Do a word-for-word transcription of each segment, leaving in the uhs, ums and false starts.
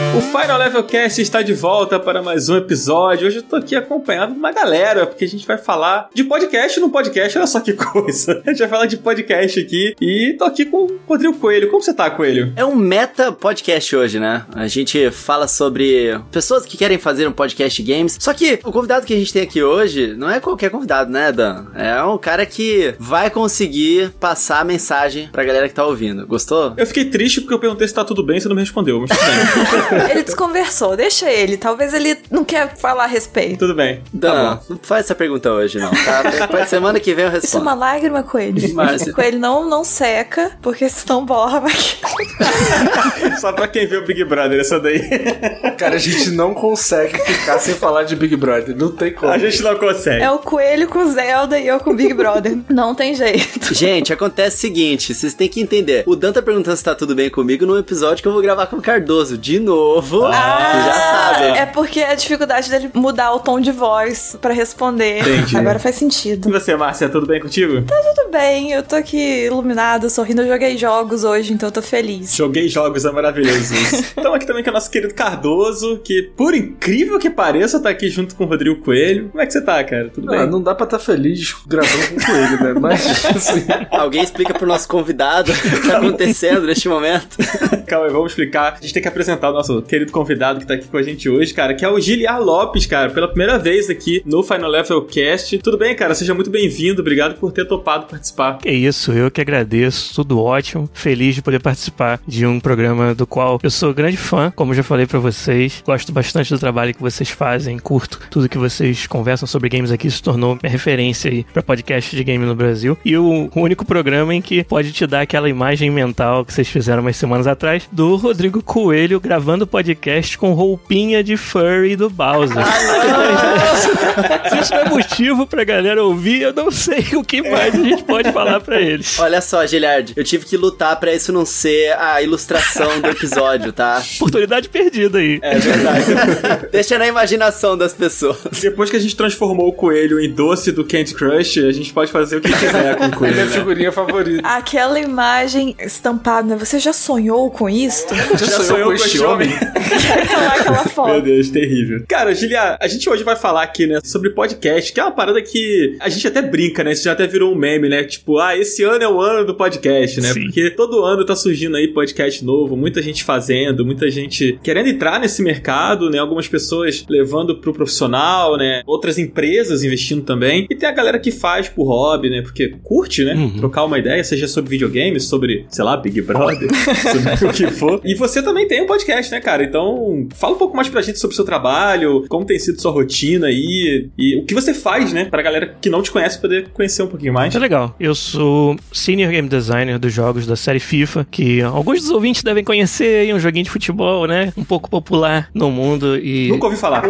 O Final Level Cast está de volta para mais um episódio. Hoje eu tô aqui acompanhado de uma galera, porque a gente vai falar de podcast no podcast. Olha só que coisa. A gente vai falar de podcast aqui e tô aqui com o Rodrigo Coelho. Como você tá, Coelho? É um meta podcast hoje, né? A gente fala sobre pessoas que querem fazer um podcast de games. Só que o convidado que a gente tem aqui hoje não é qualquer convidado, né, Dan? É um cara que vai conseguir passar a mensagem pra galera que tá ouvindo. Gostou? Eu fiquei triste porque eu perguntei se tá tudo bem e você não me respondeu, mas tudo bem. Ele desconversou, deixa ele. Talvez ele não quer falar a respeito. Tudo bem. Dan, tá não faz essa pergunta hoje, não, tá? Pra semana que vem eu respondo. Isso é uma lágrima, Coelho. Márcia. Coelho, não, não seca, porque senão borra vai... Só pra quem vê o Big Brother, essa daí. Cara, a gente não consegue ficar sem falar de Big Brother. Não tem como. A gente não consegue. É o Coelho com Zelda e eu com Big Brother. Não tem jeito. Gente, acontece o seguinte, vocês têm que entender. O Dan tá perguntando se tá tudo bem comigo num episódio que eu vou gravar com o Cardoso. De novo. Ah, Vocês já sabem. É porque a dificuldade dele mudar o tom de voz pra responder. Entendi. Agora faz sentido. E você, Márcia, tudo bem contigo? Tá tudo bem, eu tô aqui iluminada, sorrindo. Eu joguei jogos hoje, então eu tô feliz. Joguei jogos, é maravilhoso isso. Estamos aqui também com o nosso querido Cardoso, que, por incrível que pareça, tá aqui junto com o Rodrigo Coelho. Como é que você tá, cara? Tudo bem? Ah, não dá pra estar tá feliz gravando com o Coelho, né? Mas, assim... Alguém explica pro nosso convidado o que tá acontecendo neste momento. Calma aí, vamos explicar. A gente tem que apresentar o nosso querido convidado que tá aqui com a gente hoje, cara, que é o Giliar Lopes, cara, pela primeira vez aqui no Final Level Cast. Tudo bem, cara? Seja muito bem-vindo. Obrigado por ter topado participar. É isso, eu que agradeço. Tudo ótimo. Feliz de poder participar de um programa do qual eu sou grande fã, como já falei pra vocês. Gosto bastante do trabalho que vocês fazem, curto tudo que vocês conversam sobre games aqui. Se tornou minha referência aí pra podcast de game no Brasil. E o único programa em que pode te dar aquela imagem mental que vocês fizeram umas semanas atrás do Rodrigo Coelho gravando podcast com roupinha de furry do Bowser. Se isso não é motivo pra galera ouvir, eu não sei o que mais a gente pode falar pra eles. Olha só, Giliard, eu tive que lutar pra isso não ser a ilustração do episódio, tá? Oportunidade perdida aí. É verdade. Deixa na imaginação das pessoas. Depois que a gente transformou o Coelho em doce do Candy Crush, a gente pode fazer o que quiser com o Coelho. Minha né? figurinha favorita. Aquela imagem estampada, né? Você já sonhou com isso? Já, já sonhou com este homem? Aquela, aquela foto. Meu Deus, terrível. Cara, Giliar, a gente hoje vai falar aqui, né, sobre podcast, que é uma parada que a gente até brinca, né? Isso já até virou um meme, né? Tipo, ah, esse ano é o ano do podcast, né? Sim. Porque todo ano tá surgindo aí podcast novo, muita gente fazendo, muita gente querendo entrar nesse mercado, né? Algumas pessoas levando pro profissional, né? Outras empresas investindo também. E tem a galera que faz por hobby, né? Porque curte, né? Uhum. Trocar uma ideia, seja sobre videogames, sobre, sei lá, Big Brother, sobre o que for. E você também tem um podcast, né, cara? Então, fala um pouco mais pra gente sobre o seu trabalho, como tem sido sua rotina aí, e o que você faz, né? Pra galera que não te conhece poder conhecer um pouquinho mais. É legal. Eu sou Senior Game Designer dos jogos da série FIFA, que alguns dos ouvintes devem conhecer aí, um joguinho de futebol, né? Um pouco popular no mundo e... Nunca ouvi falar.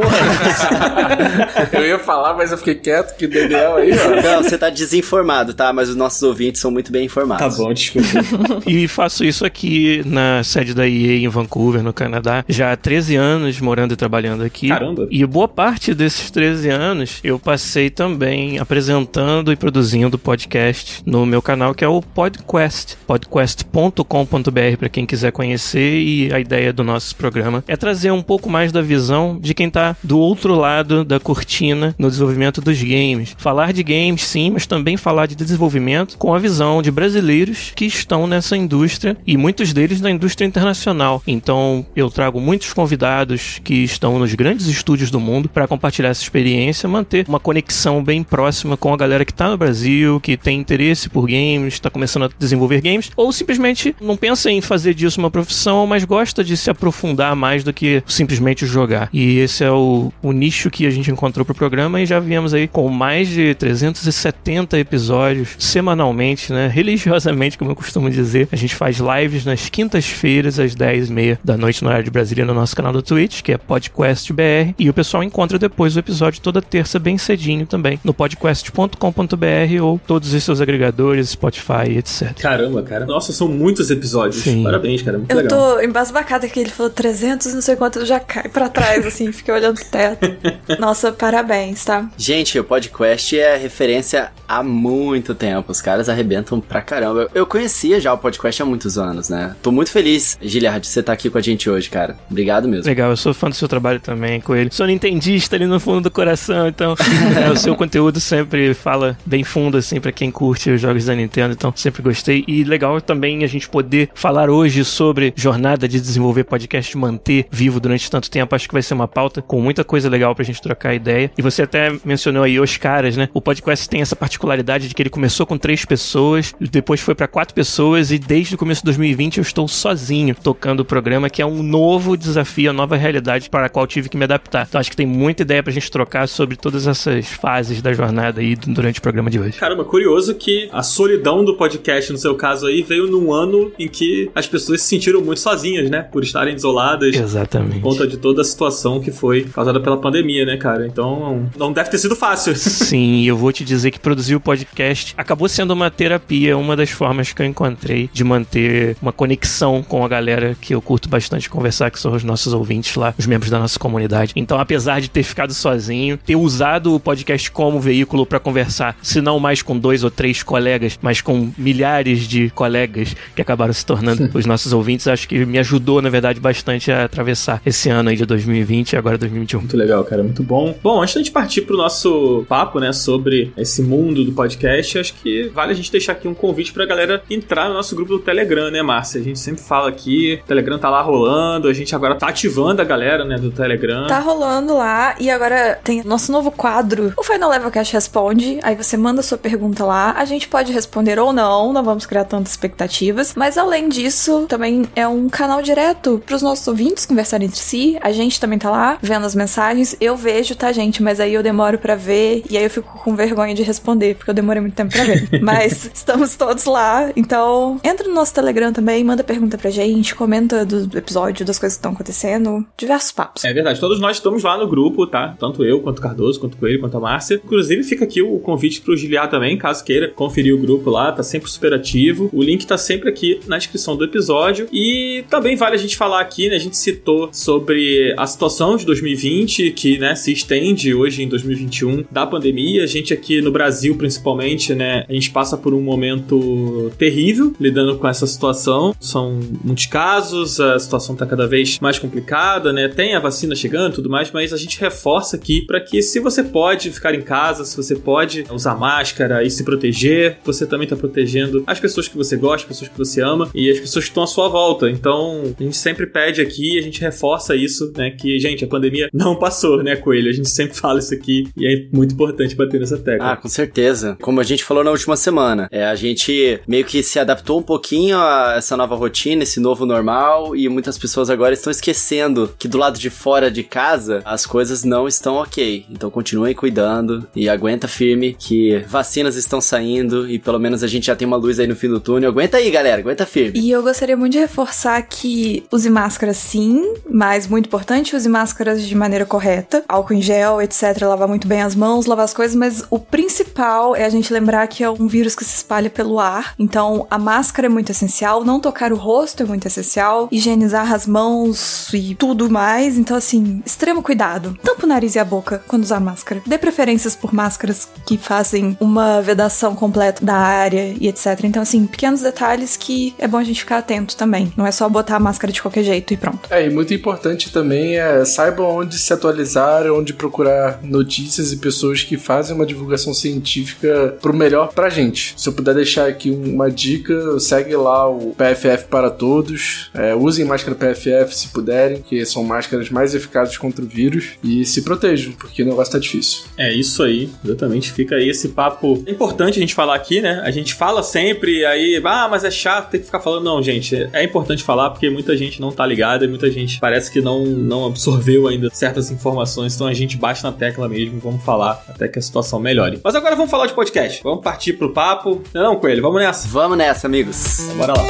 Eu ia falar, mas eu fiquei quieto, que o Daniel aí, ó. Não, você tá desinformado, tá? Mas os nossos ouvintes são muito bem informados. Tá bom, desculpa. E faço isso aqui na sede da E A em Vancouver, no Canadá, já há treze anos morando e trabalhando aqui. Caramba. E boa parte desses treze anos eu passei também apresentando e produzindo podcast no meu canal, que é o PodQuest, podcast ponto com ponto b r, para quem quiser conhecer. E a ideia do nosso programa é trazer um pouco mais da visão de quem tá do outro lado da cortina no desenvolvimento dos games. Falar de games, sim, mas também falar de desenvolvimento com a visão de brasileiros que estão nessa indústria, e muitos deles na indústria internacional. Então eu trago muitos convidados que estão nos grandes estúdios do mundo para compartilhar essa experiência, manter uma conexão bem próxima com a galera que está no Brasil, que tem interesse por games, está começando a desenvolver games, ou simplesmente não pensa em fazer disso uma profissão, mas gosta de se aprofundar mais do que simplesmente jogar. E esse é o, o nicho que a gente encontrou pro programa, e já viemos aí com mais de trezentos e setenta episódios semanalmente, né? Religiosamente, como eu costumo dizer. A gente faz lives nas quintas-feiras às dez e meia da noite no horário de Brasília no nosso canal do Twitch, que é PodQuest B R, e o pessoal encontra depois o episódio toda terça bem cedinho também no podcast ponto com ponto b r ou todos os seus agregadores, Spotify, etcétera. Caramba, cara. Nossa, são muitos episódios. Sim. Parabéns, cara. Muito Eu legal. tô embasbacada que ele falou trezentos, não sei quanto, já cai pra trás, assim, fiquei olhando pro teto. Nossa, parabéns, tá? Gente, o PodQuest é referência há muito tempo. Os caras arrebentam pra caramba. Eu conhecia já o PodQuest há muitos anos, né? Tô muito feliz, Giliard, de você estar aqui com a gente hoje, hoje, cara. Obrigado mesmo. Legal, eu sou fã do seu trabalho também, Coelho. Sou nintendista ali no fundo do coração, então é, o seu conteúdo sempre fala bem fundo, assim, pra quem curte os jogos da Nintendo, então sempre gostei. E legal também a gente poder falar hoje sobre jornada de desenvolver podcast, manter vivo durante tanto tempo. Acho que vai ser uma pauta com muita coisa legal pra gente trocar ideia. E você até mencionou aí os caras, né? O podcast tem essa particularidade de que ele começou com três pessoas, depois foi pra quatro pessoas e desde o começo de dois mil e vinte eu estou sozinho tocando o programa, que é um novo desafio, a nova realidade para a qual tive que me adaptar. Então acho que tem muita ideia pra gente trocar sobre todas essas fases da jornada aí durante o programa de hoje. Caramba, curioso que a solidão do podcast, no seu caso aí, veio num ano em que as pessoas se sentiram muito sozinhas, né? Por estarem isoladas. Exatamente. Por conta de toda a situação que foi causada pela pandemia, né, cara? Então, não deve ter sido fácil. Sim, eu vou te dizer que produzir o podcast acabou sendo uma terapia, uma das formas que eu encontrei de manter uma conexão com a galera que eu curto bastante conversar, que são os nossos ouvintes lá, os membros da nossa comunidade. Então, apesar de ter ficado sozinho, ter usado o podcast como veículo pra conversar, se não mais com dois ou três colegas, mas com milhares de colegas que acabaram se tornando os nossos ouvintes, acho que me ajudou, na verdade, bastante a atravessar esse ano aí de dois mil e vinte e agora dois mil e vinte e um. Muito legal, cara, muito bom. Bom, antes da gente partir pro nosso papo, né, sobre esse mundo do podcast, acho que vale a gente deixar aqui um convite pra galera entrar no nosso grupo do Telegram, né, Márcia? A gente sempre fala aqui, o Telegram tá lá rolando, a gente agora tá ativando a galera, né, do Telegram. Tá rolando lá, e agora tem nosso novo quadro, o Final Level Cast Responde, aí você manda sua pergunta lá, a gente pode responder ou não, não vamos criar tantas expectativas, mas além disso, também é um canal direto pros nossos ouvintes conversarem entre si, a gente também tá lá, vendo as mensagens, eu vejo, tá, gente, mas aí eu demoro pra ver, e aí eu fico com vergonha de responder, porque eu demorei muito tempo pra ver, mas estamos todos lá, então entra no nosso Telegram também, manda pergunta pra gente, comenta do episódio, das coisas que estão acontecendo, diversos papos. É verdade, todos nós estamos lá no grupo, tá? Tanto eu, quanto o Cardoso, quanto o Coelho, quanto a Márcia. Inclusive fica aqui o convite pro Giliar também, caso queira conferir o grupo lá, tá sempre super ativo. O link tá sempre aqui na descrição do episódio. E também vale a gente falar aqui, né? A gente citou sobre a situação de dois mil e vinte, que, né, se estende hoje em dois mil e vinte e um da pandemia. A gente aqui no Brasil, principalmente, né, a gente passa por um momento terrível lidando com essa situação. São muitos casos, a situação tá cada vez mais complicada, né? Tem a vacina chegando e tudo mais, mas a gente reforça aqui para que, se você pode ficar em casa, se você pode usar máscara e se proteger, você também tá protegendo as pessoas que você gosta, as pessoas que você ama e as pessoas que estão à sua volta. Então, a gente sempre pede aqui, a gente reforça isso, né? Que, gente, a pandemia não passou, né, Coelho? A gente sempre fala isso aqui e é muito importante bater nessa tecla. Ah, com certeza. Como a gente falou na última semana, é, a gente meio que se adaptou um pouquinho a essa nova rotina, esse novo normal, e muitas pessoas agora estão esquecendo que do lado de fora de casa as coisas não estão ok. Então continuem cuidando e aguenta firme que vacinas estão saindo e pelo menos a gente já tem uma luz aí no fim do túnel. Aguenta aí, galera, aguenta firme. E eu gostaria muito de reforçar que use máscara sim, mas muito importante, use máscaras de maneira correta, álcool em gel, etcétera, lavar muito bem as mãos, lavar as coisas, mas o principal é a gente lembrar que é um vírus que se espalha pelo ar, então a máscara é muito essencial, não tocar o rosto é muito essencial, higienizar as mãos e tudo mais, então assim, extremo cuidado. Tampa o nariz e a boca quando usar máscara. Dê preferências por máscaras que fazem uma vedação completa da área e etcétera. Então assim, pequenos detalhes que é bom a gente ficar atento também. Não é só botar a máscara de qualquer jeito e pronto. É, e muito importante também é saiba onde se atualizar, onde procurar notícias e pessoas que fazem uma divulgação científica pro melhor pra gente. Se eu puder deixar aqui uma dica, segue lá o P F F para todos, é, usem máscara P F F se puderem, que são máscaras mais eficazes contra o vírus, e se protejam, porque o negócio tá difícil. É isso aí, exatamente, fica aí esse papo. É importante a gente falar aqui, né? A gente fala sempre, aí, ah, mas é chato ter que ficar falando. Não, gente, é importante falar porque muita gente não tá ligada e muita gente parece que não, não absorveu ainda certas informações, então a gente bate na tecla mesmo e vamos falar até que a situação melhore. Mas agora vamos falar de podcast, vamos partir pro papo. Não, não, Coelho, vamos nessa. Vamos nessa, amigos. Então, bora lá.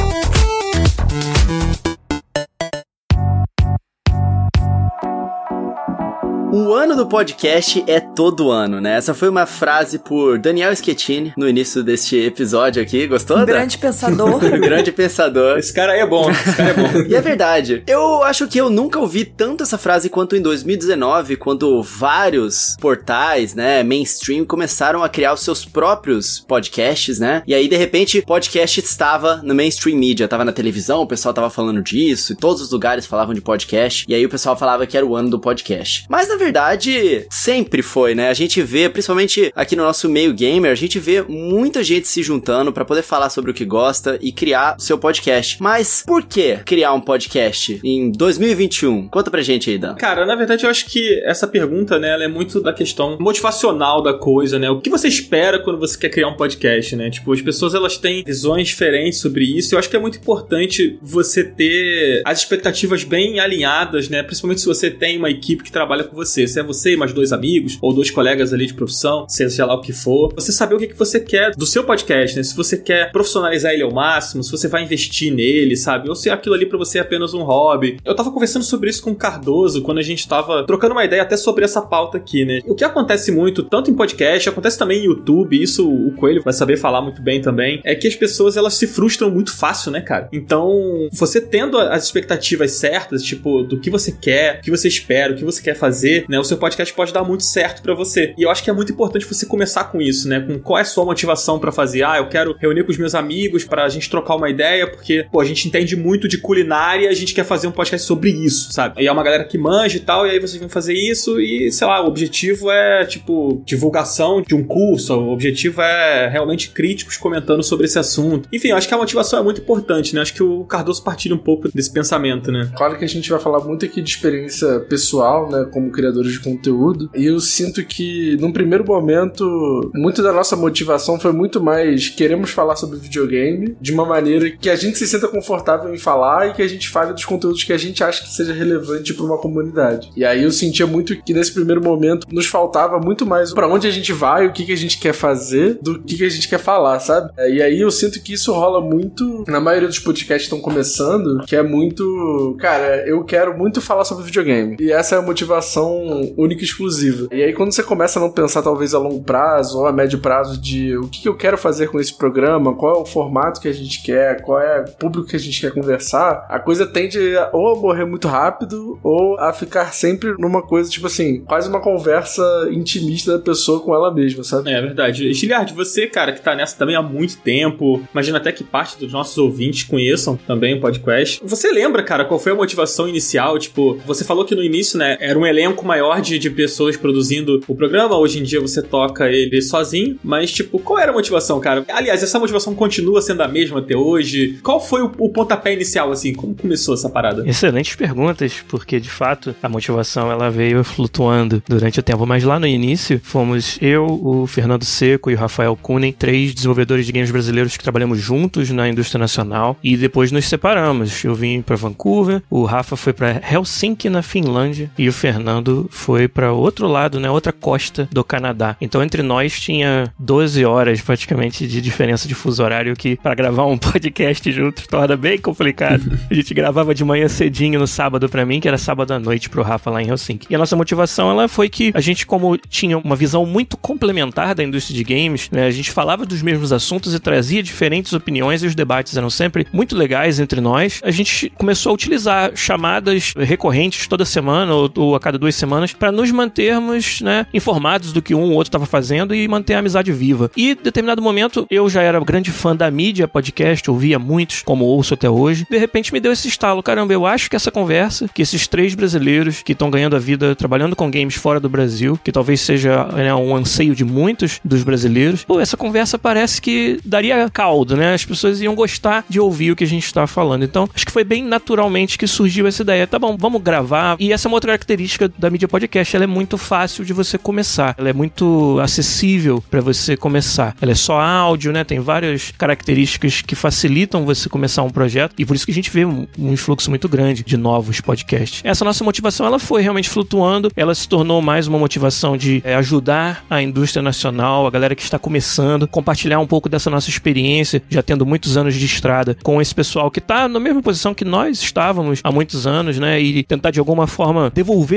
O ano do podcast é todo ano, né? Essa foi uma frase por Daniel Schettini no início deste episódio aqui. Gostou? Um grande pensador. Um grande pensador. Esse cara aí é bom, esse cara é bom. E é verdade. Eu acho que eu nunca ouvi tanto essa frase quanto em dois mil e dezenove, quando vários portais, né, mainstream, começaram a criar os seus próprios podcasts, né? E aí, de repente, podcast estava no mainstream media, tava na televisão, o pessoal tava falando disso, e todos os lugares falavam de podcast, e aí o pessoal falava que era o ano do podcast. Mas, na verdade, sempre foi, né? A gente vê, principalmente aqui no nosso meio gamer, a gente vê muita gente se juntando pra poder falar sobre o que gosta e criar o seu podcast. Mas por que criar um podcast em dois mil e vinte e um? Conta pra gente aí, Dan. Cara, na verdade eu acho que essa pergunta, né, ela é muito da questão motivacional da coisa, né? O que você espera quando você quer criar um podcast, né? Tipo, as pessoas, elas têm visões diferentes sobre isso. Eu acho que é muito importante você ter as expectativas bem alinhadas, né? Principalmente se você tem uma equipe que trabalha com você. Se é você e mais dois amigos, ou dois colegas ali de profissão, seja lá o que for. Você saber o que, que você quer do seu podcast, né? Se você quer profissionalizar ele ao máximo, se você vai investir nele, sabe? Ou se aquilo ali pra você é apenas um hobby. Eu tava conversando sobre isso com o Cardoso, quando a gente tava trocando uma ideia até sobre essa pauta aqui, né? O que acontece muito, tanto em podcast, acontece também em YouTube, isso o Coelho vai saber falar muito bem também, é que as pessoas, elas se frustram muito fácil, né, cara? Então, você tendo as expectativas certas, tipo, do que você quer, o que você espera, o que você quer fazer, né? O seu podcast pode dar muito certo pra você. E eu acho que é muito importante você começar com isso, né? Com qual é a sua motivação pra fazer. Ah, eu quero reunir com os meus amigos pra gente trocar uma ideia, porque, pô, a gente entende muito de culinária e a gente quer fazer um podcast sobre isso, sabe? E é uma galera que manja e tal, e aí vocês vão fazer isso e, sei lá, o objetivo é, tipo, divulgação de um curso, o objetivo é realmente críticos comentando sobre esse assunto. Enfim, eu acho que a motivação é muito importante, né? Acho que o Cardoso partilha um pouco desse pensamento, né? Claro que a gente vai falar muito aqui de experiência pessoal, né, como criadores de conteúdo, e eu sinto que, num primeiro momento, muito da nossa motivação foi muito mais queremos falar sobre videogame de uma maneira que a gente se sinta confortável em falar e que a gente fale dos conteúdos que a gente acha que seja relevante para uma comunidade. E aí eu sentia muito que nesse primeiro momento nos faltava muito mais pra onde a gente vai, o que, que a gente quer fazer, do que, que a gente quer falar, sabe? E aí eu sinto que isso rola muito na maioria dos podcasts que estão começando, que é muito, cara, eu quero muito falar sobre videogame. E essa é a motivação única e exclusiva. E aí quando você começa a não pensar talvez a longo prazo ou a médio prazo de o que, que eu quero fazer com esse programa, qual é o formato que a gente quer, qual é o público que a gente quer conversar, a coisa tende a, ou a morrer muito rápido ou a ficar sempre numa coisa, tipo assim, quase uma conversa intimista da pessoa com ela mesma, sabe? É verdade. Giliard, você, cara, que tá nessa também há muito tempo, imagina até que parte dos nossos ouvintes conheçam também o podcast. Você lembra, cara, qual foi a motivação inicial? Tipo, você falou que no início, né, era um elenco maior de, de pessoas produzindo o programa, hoje em dia você toca ele sozinho, mas, tipo, qual era a motivação, cara? Aliás, essa motivação continua sendo a mesma até hoje? Qual foi o, o pontapé inicial, assim? Como começou essa parada? Excelentes perguntas, porque, de fato, a motivação, ela veio flutuando durante o tempo, mas lá no início, fomos eu, o Fernando Seco e o Rafael Kunen, três desenvolvedores de games brasileiros que trabalhamos juntos na indústria nacional, e depois nos separamos. Eu vim pra Vancouver, o Rafa foi pra Helsinki, na Finlândia, e o Fernando foi pra outro lado, né, outra costa do Canadá. Então, entre nós tinha doze horas, praticamente, de diferença de fuso horário, que pra gravar um podcast juntos torna bem complicado. A gente gravava de manhã cedinho no sábado pra mim, que era sábado à noite pro Rafa lá em Helsinki. E a nossa motivação, ela foi que a gente, como tinha uma visão muito complementar da indústria de games, né, a gente falava dos mesmos assuntos e trazia diferentes opiniões, e os debates eram sempre muito legais entre nós. A gente começou a utilizar chamadas recorrentes toda semana ou, ou a cada duas semanas para nos mantermos, né, informados do que um ou outro estava fazendo e manter a amizade viva. E, em determinado momento, eu já era grande fã da mídia podcast, ouvia muitos, como ouço até hoje. De repente me deu esse estalo, caramba, eu acho que essa conversa, que esses três brasileiros que estão ganhando a vida trabalhando com games fora do Brasil, que talvez seja, né, um anseio de muitos dos brasileiros, pô, essa conversa parece que daria caldo, né? As pessoas iam gostar de ouvir o que a gente está falando. Então, acho que foi bem naturalmente que surgiu essa ideia. Tá bom, vamos gravar. E essa é uma outra característica da mídia podcast. Ela é muito fácil de você começar. Ela é muito acessível para você começar. Ela é só áudio, né? Tem várias características que facilitam você começar um projeto. E por isso que a gente vê um, um influxo muito grande de novos podcasts. Essa nossa motivação, ela foi realmente flutuando. Ela se tornou mais uma motivação de é, ajudar a indústria nacional, a galera que está começando, compartilhar um pouco dessa nossa experiência, já tendo muitos anos de estrada, com esse pessoal que está na mesma posição que nós estávamos há muitos anos, né? E tentar de alguma forma devolver um pouco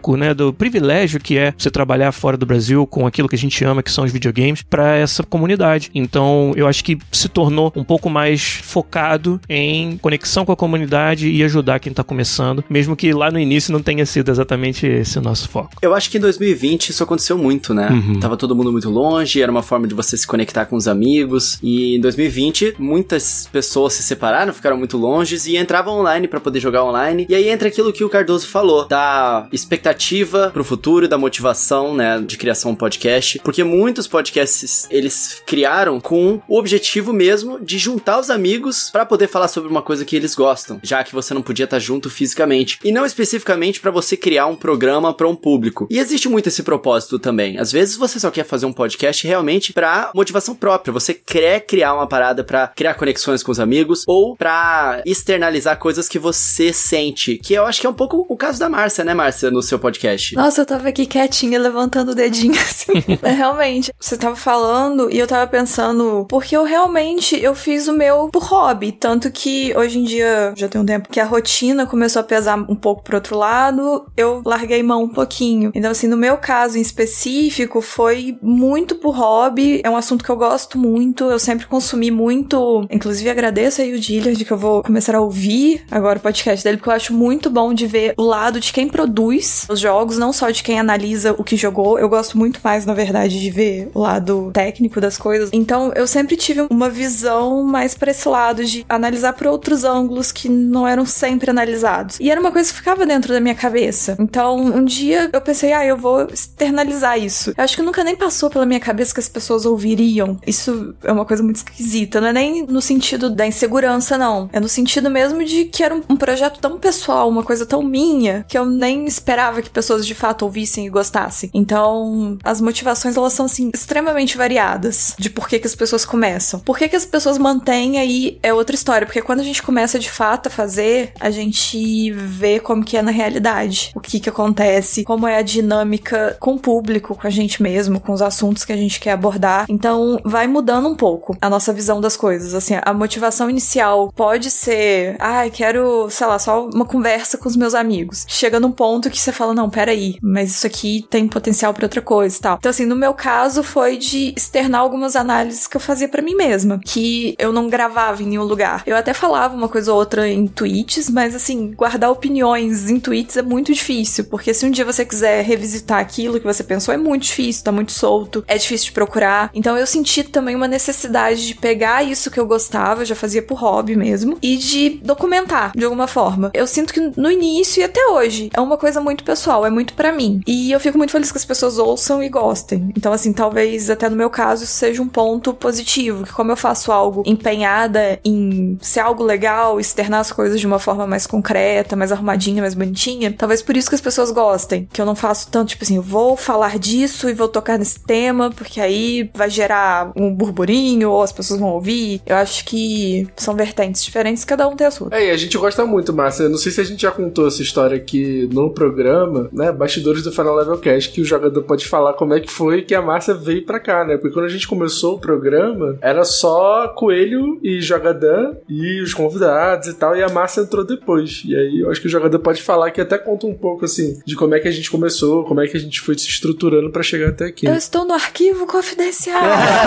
pouco, né, do privilégio que é você trabalhar fora do Brasil com aquilo que a gente ama, que são os videogames, para essa comunidade. Então, eu acho que se tornou um pouco mais focado em conexão com a comunidade e ajudar quem tá começando, mesmo que lá no início não tenha sido exatamente esse o nosso foco. Eu acho que em dois mil e vinte isso aconteceu muito, né? Uhum. Tava todo mundo muito longe, era uma forma de você se conectar com os amigos, e em dois mil e vinte muitas pessoas se separaram, ficaram muito longe e entravam online pra poder jogar online, e aí entra aquilo que o Cardoso falou, da expectativa pro futuro, da motivação, né, de criação de podcast, porque muitos podcasts, eles criaram com o objetivo mesmo de juntar os amigos pra poder falar sobre uma coisa que eles gostam, já que você não podia estar junto fisicamente, e não especificamente pra você criar um programa pra um público. E existe muito esse propósito também. Às vezes você só quer fazer um podcast realmente pra motivação própria, você quer criar uma parada pra criar conexões com os amigos, ou pra externalizar coisas que você sente, que eu acho que é um pouco o caso da Márcia, né, Márcia, no seu podcast. Nossa, eu tava aqui quietinha, levantando o dedinho, assim. É, realmente, você tava falando e eu tava pensando, porque eu realmente, eu fiz o meu por hobby, tanto que hoje em dia, já tem um tempo que a rotina começou a pesar um pouco pro outro lado, eu larguei mão um pouquinho. Então, assim, no meu caso em específico, foi muito por hobby, é um assunto que eu gosto muito, eu sempre consumi muito, inclusive agradeço aí o Dillard, que eu vou começar a ouvir agora o podcast dele, porque eu acho muito bom de ver o lado de quem produz os jogos, não só de quem analisa o que jogou. Eu gosto muito mais, na verdade, de ver o lado técnico das coisas. Então, eu sempre tive uma visão mais pra esse lado de analisar por outros ângulos que não eram sempre analisados. E era uma coisa que ficava dentro da minha cabeça. Então, um dia eu pensei, ah, eu vou externalizar isso. Eu acho que nunca nem passou pela minha cabeça que as pessoas ouviriam. Isso é uma coisa muito esquisita. Não é nem no sentido da insegurança, não. É no sentido mesmo de que era um, um projeto tão pessoal, uma coisa tão minha, que eu nem esperava que pessoas de fato ouvissem e gostassem. Então, as motivações, elas são, assim, extremamente variadas de por que que as pessoas começam. Por que que as pessoas mantêm aí é outra história, porque quando a gente começa de fato a fazer, a gente vê como que é na realidade, o que que acontece, como é a dinâmica com o público, com a gente mesmo, com os assuntos que a gente quer abordar. Então, vai mudando um pouco a nossa visão das coisas. Assim, a motivação inicial pode ser, ai, ah, quero, sei lá, só uma conversa com os meus amigos. Chega num ponto que você fala, não, peraí, mas isso aqui tem potencial pra outra coisa e tal. Então, assim, no meu caso foi de externar algumas análises que eu fazia pra mim mesma, que eu não gravava em nenhum lugar. Eu até falava uma coisa ou outra em tweets, mas, assim, guardar opiniões em tweets é muito difícil, porque se um dia você quiser revisitar aquilo que você pensou, é muito difícil, tá muito solto, é difícil de procurar. Então, eu senti também uma necessidade de pegar isso que eu gostava, eu já fazia por hobby mesmo, e de documentar, de alguma forma. Eu sinto que no início e até hoje, é uma coisa muito pessoal, é muito pra mim. E eu fico muito feliz que as pessoas ouçam e gostem. Então, assim, talvez até no meu caso isso seja um ponto positivo, que como eu faço algo empenhada em ser algo legal, externar as coisas de uma forma mais concreta, mais arrumadinha, mais bonitinha, talvez por isso que as pessoas gostem. Que eu não faço tanto, tipo assim, eu vou falar disso e vou tocar nesse tema, porque aí vai gerar um burburinho, ou as pessoas vão ouvir. Eu acho que são vertentes diferentes, cada um tem a sua. É, e a gente gosta muito, Márcia. Não sei se a gente já contou essa história aqui no programa, né? Bastidores do Final Level Cast, que o jogador pode falar como é que foi que a Márcia veio pra cá, né? Porque quando a gente começou o programa, era só Coelho e Jogadã e os convidados e tal, e a Márcia entrou depois. E aí eu acho que o jogador pode falar, que até conta um pouco, assim, de como é que a gente começou, como é que a gente foi se estruturando pra chegar até aqui. Eu estou no arquivo confidencial.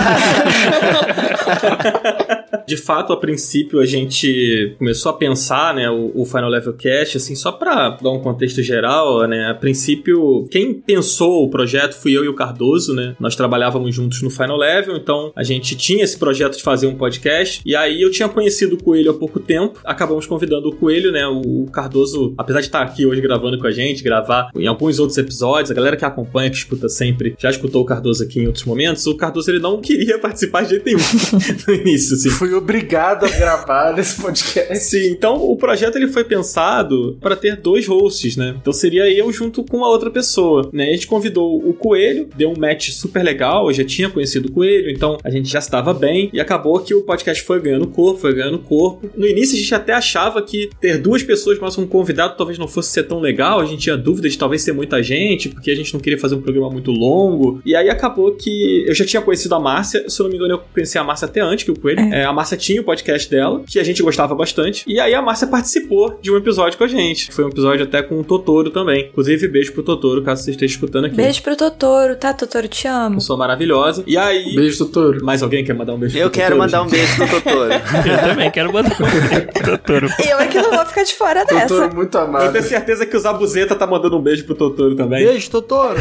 De fato, a princípio, a gente começou a pensar, né, o, o Final Level Cast, assim, só pra dar um contexto geral, né, a princípio, quem pensou o projeto fui eu e o Cardoso, né, nós trabalhávamos juntos no Final Level, então a gente tinha esse projeto de fazer um podcast, e aí eu tinha conhecido o Coelho há pouco tempo, acabamos convidando o Coelho, né, o Cardoso, apesar de estar aqui hoje gravando com a gente, gravar em alguns outros episódios, a galera que acompanha, que escuta sempre, já escutou o Cardoso aqui em outros momentos, o Cardoso, ele não queria participar de jeito nenhum no início, assim. Fui obrigado a gravar nesse podcast. Sim, então o projeto ele foi pensado para ter dois hosts, né? Então seria eu junto com uma outra pessoa, né? A gente convidou o Coelho, deu um match super legal, eu já tinha conhecido o Coelho, então a gente já estava bem, e acabou que o podcast foi ganhando corpo, foi ganhando corpo. No início a gente até achava que ter duas pessoas mais um convidado talvez não fosse ser tão legal, a gente tinha dúvida de talvez ser muita gente, porque a gente não queria fazer um programa muito longo, e aí acabou que eu já tinha conhecido a Márcia, se eu não me engano eu conheci a Márcia até antes que o Coelho, é, a Márcia tinha o podcast dela, que a gente gostava bastante, e aí a Márcia participou de um episódio com a gente, foi um episódio até com o Totoro também, também. Inclusive, beijo pro Totoro, caso você esteja escutando aqui. Beijo pro Totoro, tá, Totoro? Te amo. Pessoa maravilhosa. E aí... Beijo, Totoro. Mais alguém quer mandar um beijo Eu pro quero Totoro, mandar gente? um beijo pro Totoro. Eu também quero mandar um beijo pro Totoro. Eu é que não vou ficar de fora dessa. Totoro muito Eu amado. tenho certeza que o Zabuzeta tá mandando um beijo pro Totoro também. Beijo, Totoro.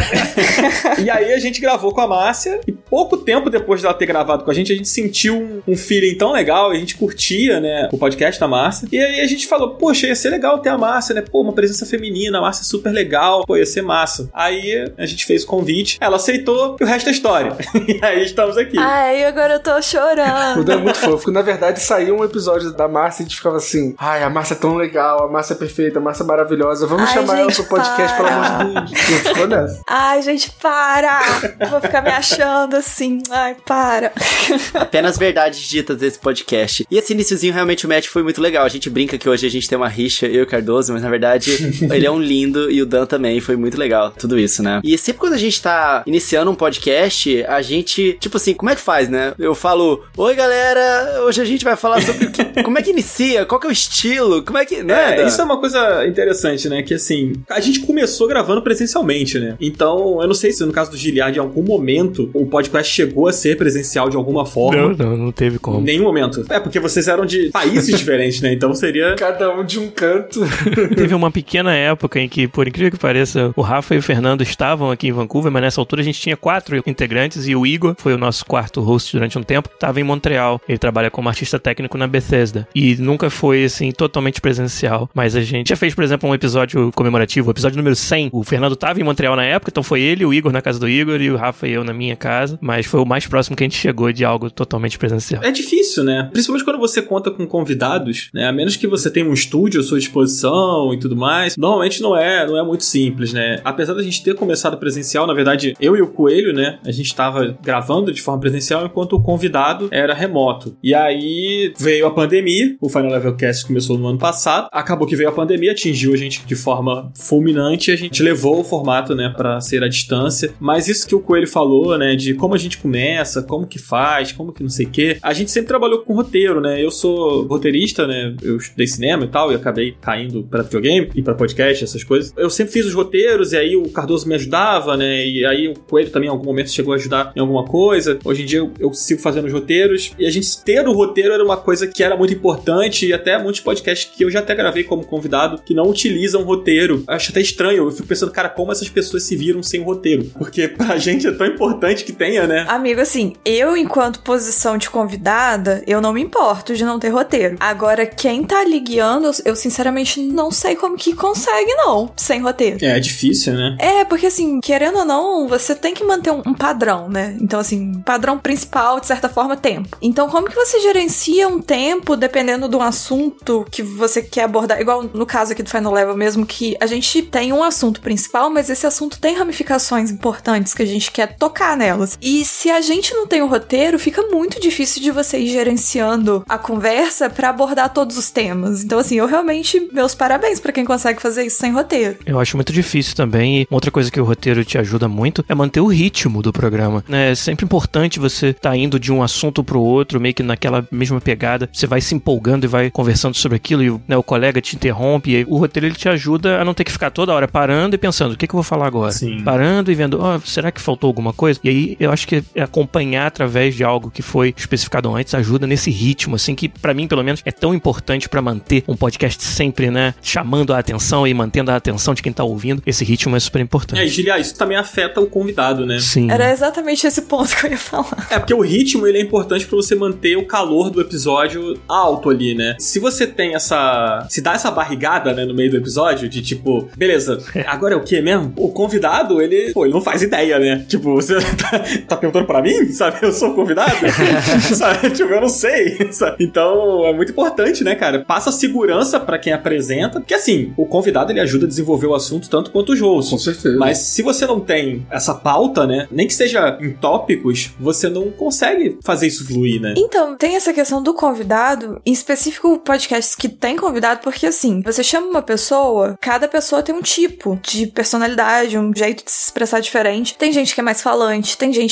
E aí a gente gravou com a Márcia e pouco tempo depois dela ter gravado com a gente, a gente sentiu um, um feeling tão legal, a gente curtia, né, o podcast da Márcia. E aí a gente falou, poxa, ia ser legal ter a Márcia, né? Pô, uma presença feminina, a Márcia é super legal, pô, ia ser massa. Aí a gente fez o convite, ela aceitou e o resto é história. E aí estamos aqui. Ai, agora eu tô O chorando. Dan é muito fofo. Na verdade, saiu um episódio da Márcia e a gente ficava assim, ai, a Márcia é tão legal, a Márcia é perfeita, a Márcia é maravilhosa, vamos Ai, chamar ela gente, pro podcast, para. pelo amor de Deus. E ficou nessa. Ai, gente, para. Eu vou ficar me achando assim. Ai, para. Apenas verdades ditas desse podcast. E esse iniciozinho, realmente, o Matt foi muito legal. A gente brinca que hoje a gente tem uma rixa, eu e o Cardoso, mas na verdade, ele é um lindo e o Dan também. Foi muito legal, tudo isso, né? E sempre quando a gente tá iniciando um podcast, a gente, tipo assim, como é que faz, né? Eu falo, oi galera, hoje a gente vai falar sobre o que, como é que inicia, qual que é o estilo, como é que... Né, É, Dan? isso é uma coisa interessante, né? Que assim, a gente começou gravando presencialmente, né? Então, eu não sei se no caso do Giliard, em algum momento, o podcast chegou a ser presencial de alguma forma. Não, não, não teve como. Em nenhum momento. É, porque vocês eram de países diferentes, né? Então seria... Cada um de um canto. Teve uma pequena época em que, por incrível que pareça, o Rafa e o Fernando estavam aqui em Vancouver, mas nessa altura a gente tinha quatro integrantes e o Igor foi o nosso quarto host durante um tempo, estava em Montreal. Ele trabalha como artista técnico na Bethesda e nunca foi, assim, totalmente presencial. Mas a gente já fez, por exemplo, um episódio comemorativo, o episódio número cem. O Fernando estava em Montreal na época, então foi ele, o Igor na casa do Igor e o Rafa e eu na minha casa, mas foi o mais próximo que a gente chegou de algo totalmente presencial. É difícil, né? Principalmente quando você conta com convidados, né? A menos que você tenha um estúdio à sua disposição e tudo mais, normalmente não é, não é muito simples, né? Apesar da gente ter começado presencial, na verdade, eu e o Coelho, né? A gente estava gravando de forma presencial enquanto o convidado era remoto. E aí veio a pandemia, o Final Level Cast começou no ano passado, acabou que veio a pandemia, atingiu a gente de forma fulminante e a gente levou o formato, né, pra ser à distância. Mas isso que o Coelho falou, né, de como a gente começa, como que faz, como que não sei o quê, a gente sempre trabalhou com roteiro, né? Eu sou roteirista, né? Eu estudei cinema e tal, e acabei caindo pra videogame e pra podcast, essas coisas. Eu sempre fiz os roteiros e aí o Cardoso me ajudava, né? E aí o Coelho também em algum momento chegou a ajudar em alguma coisa. Hoje em dia eu, eu sigo fazendo os roteiros e a gente ter o roteiro era uma coisa que era muito importante e até muitos podcasts que eu já até gravei como convidado que não utilizam roteiro. Eu acho até estranho. Eu fico pensando, cara, como essas pessoas se viram sem roteiro? Porque pra gente é tão importante que tenha, né? Amigo, assim, eu, enquanto posição de convidada, eu não me importo de não ter roteiro. Agora, quem tá ali guiando, eu sinceramente não sei como que consegue, não, sem roteiro. É, é difícil, né? É, porque assim, querendo ou não, você tem que manter um, um padrão, né? Então, assim, padrão principal, de certa forma, tempo. Então, como que você gerencia um tempo, dependendo do assunto que você quer abordar? Igual no caso aqui do Final Level mesmo, que a gente tem um assunto principal, mas esse assunto tem ramificações importantes que a gente quer tocar nelas. E se a gente não tem o roteiro, fica muito difícil de você ir gerenciando a conversa pra abordar todos os temas. Então, assim, eu realmente, meus parabéns pra quem consegue fazer isso sem roteiro. Eu acho muito difícil também, e outra coisa que o roteiro te ajuda muito é manter o ritmo do programa, né? É sempre importante você tá indo de um assunto pro outro, meio que naquela mesma pegada, você vai se empolgando e vai conversando sobre aquilo e né, o colega te interrompe, e aí o roteiro ele te ajuda a não ter que ficar toda hora parando e pensando, o que, que eu vou falar agora? Sim. Parando e vendo, oh, será que faltou alguma coisa? E aí eu acho que acompanhar através de algo que foi especificado antes ajuda nesse ritmo, assim, que pra mim, pelo menos, é tão importante pra manter um podcast sempre, né, chamando a atenção e mantendo a atenção de quem tá ouvindo. Esse ritmo é super importante. É, e Gilia, isso também afeta o convidado, né? Sim. Era exatamente esse ponto que eu ia falar. É, porque o ritmo, ele é importante pra você manter o calor do episódio alto ali, né? Se você tem essa... Se dá essa barrigada, né, no meio do episódio, de tipo, beleza, agora é o quê mesmo? O convidado, ele... Pô, ele não faz ideia, né? Tipo, você tá, tá perguntando pra mim? Sabe? Eu sou o convidado? Sabe? Tipo, eu não sei. Sabe? Então, é muito importante, né, cara? Passa segurança pra quem apresenta, porque assim, o convidado, ele ajuda a desenvolver o assunto tanto quanto os hosts. Com certeza. Mas se você não tem essa pauta, né, nem que seja em tópicos, você não consegue fazer isso fluir, né? Então, tem essa questão do convidado, em específico podcasts que tem convidado, porque assim, você chama uma pessoa, cada pessoa tem um tipo de personalidade, um jeito de se expressar diferente. Tem gente que é mais falante, tem gente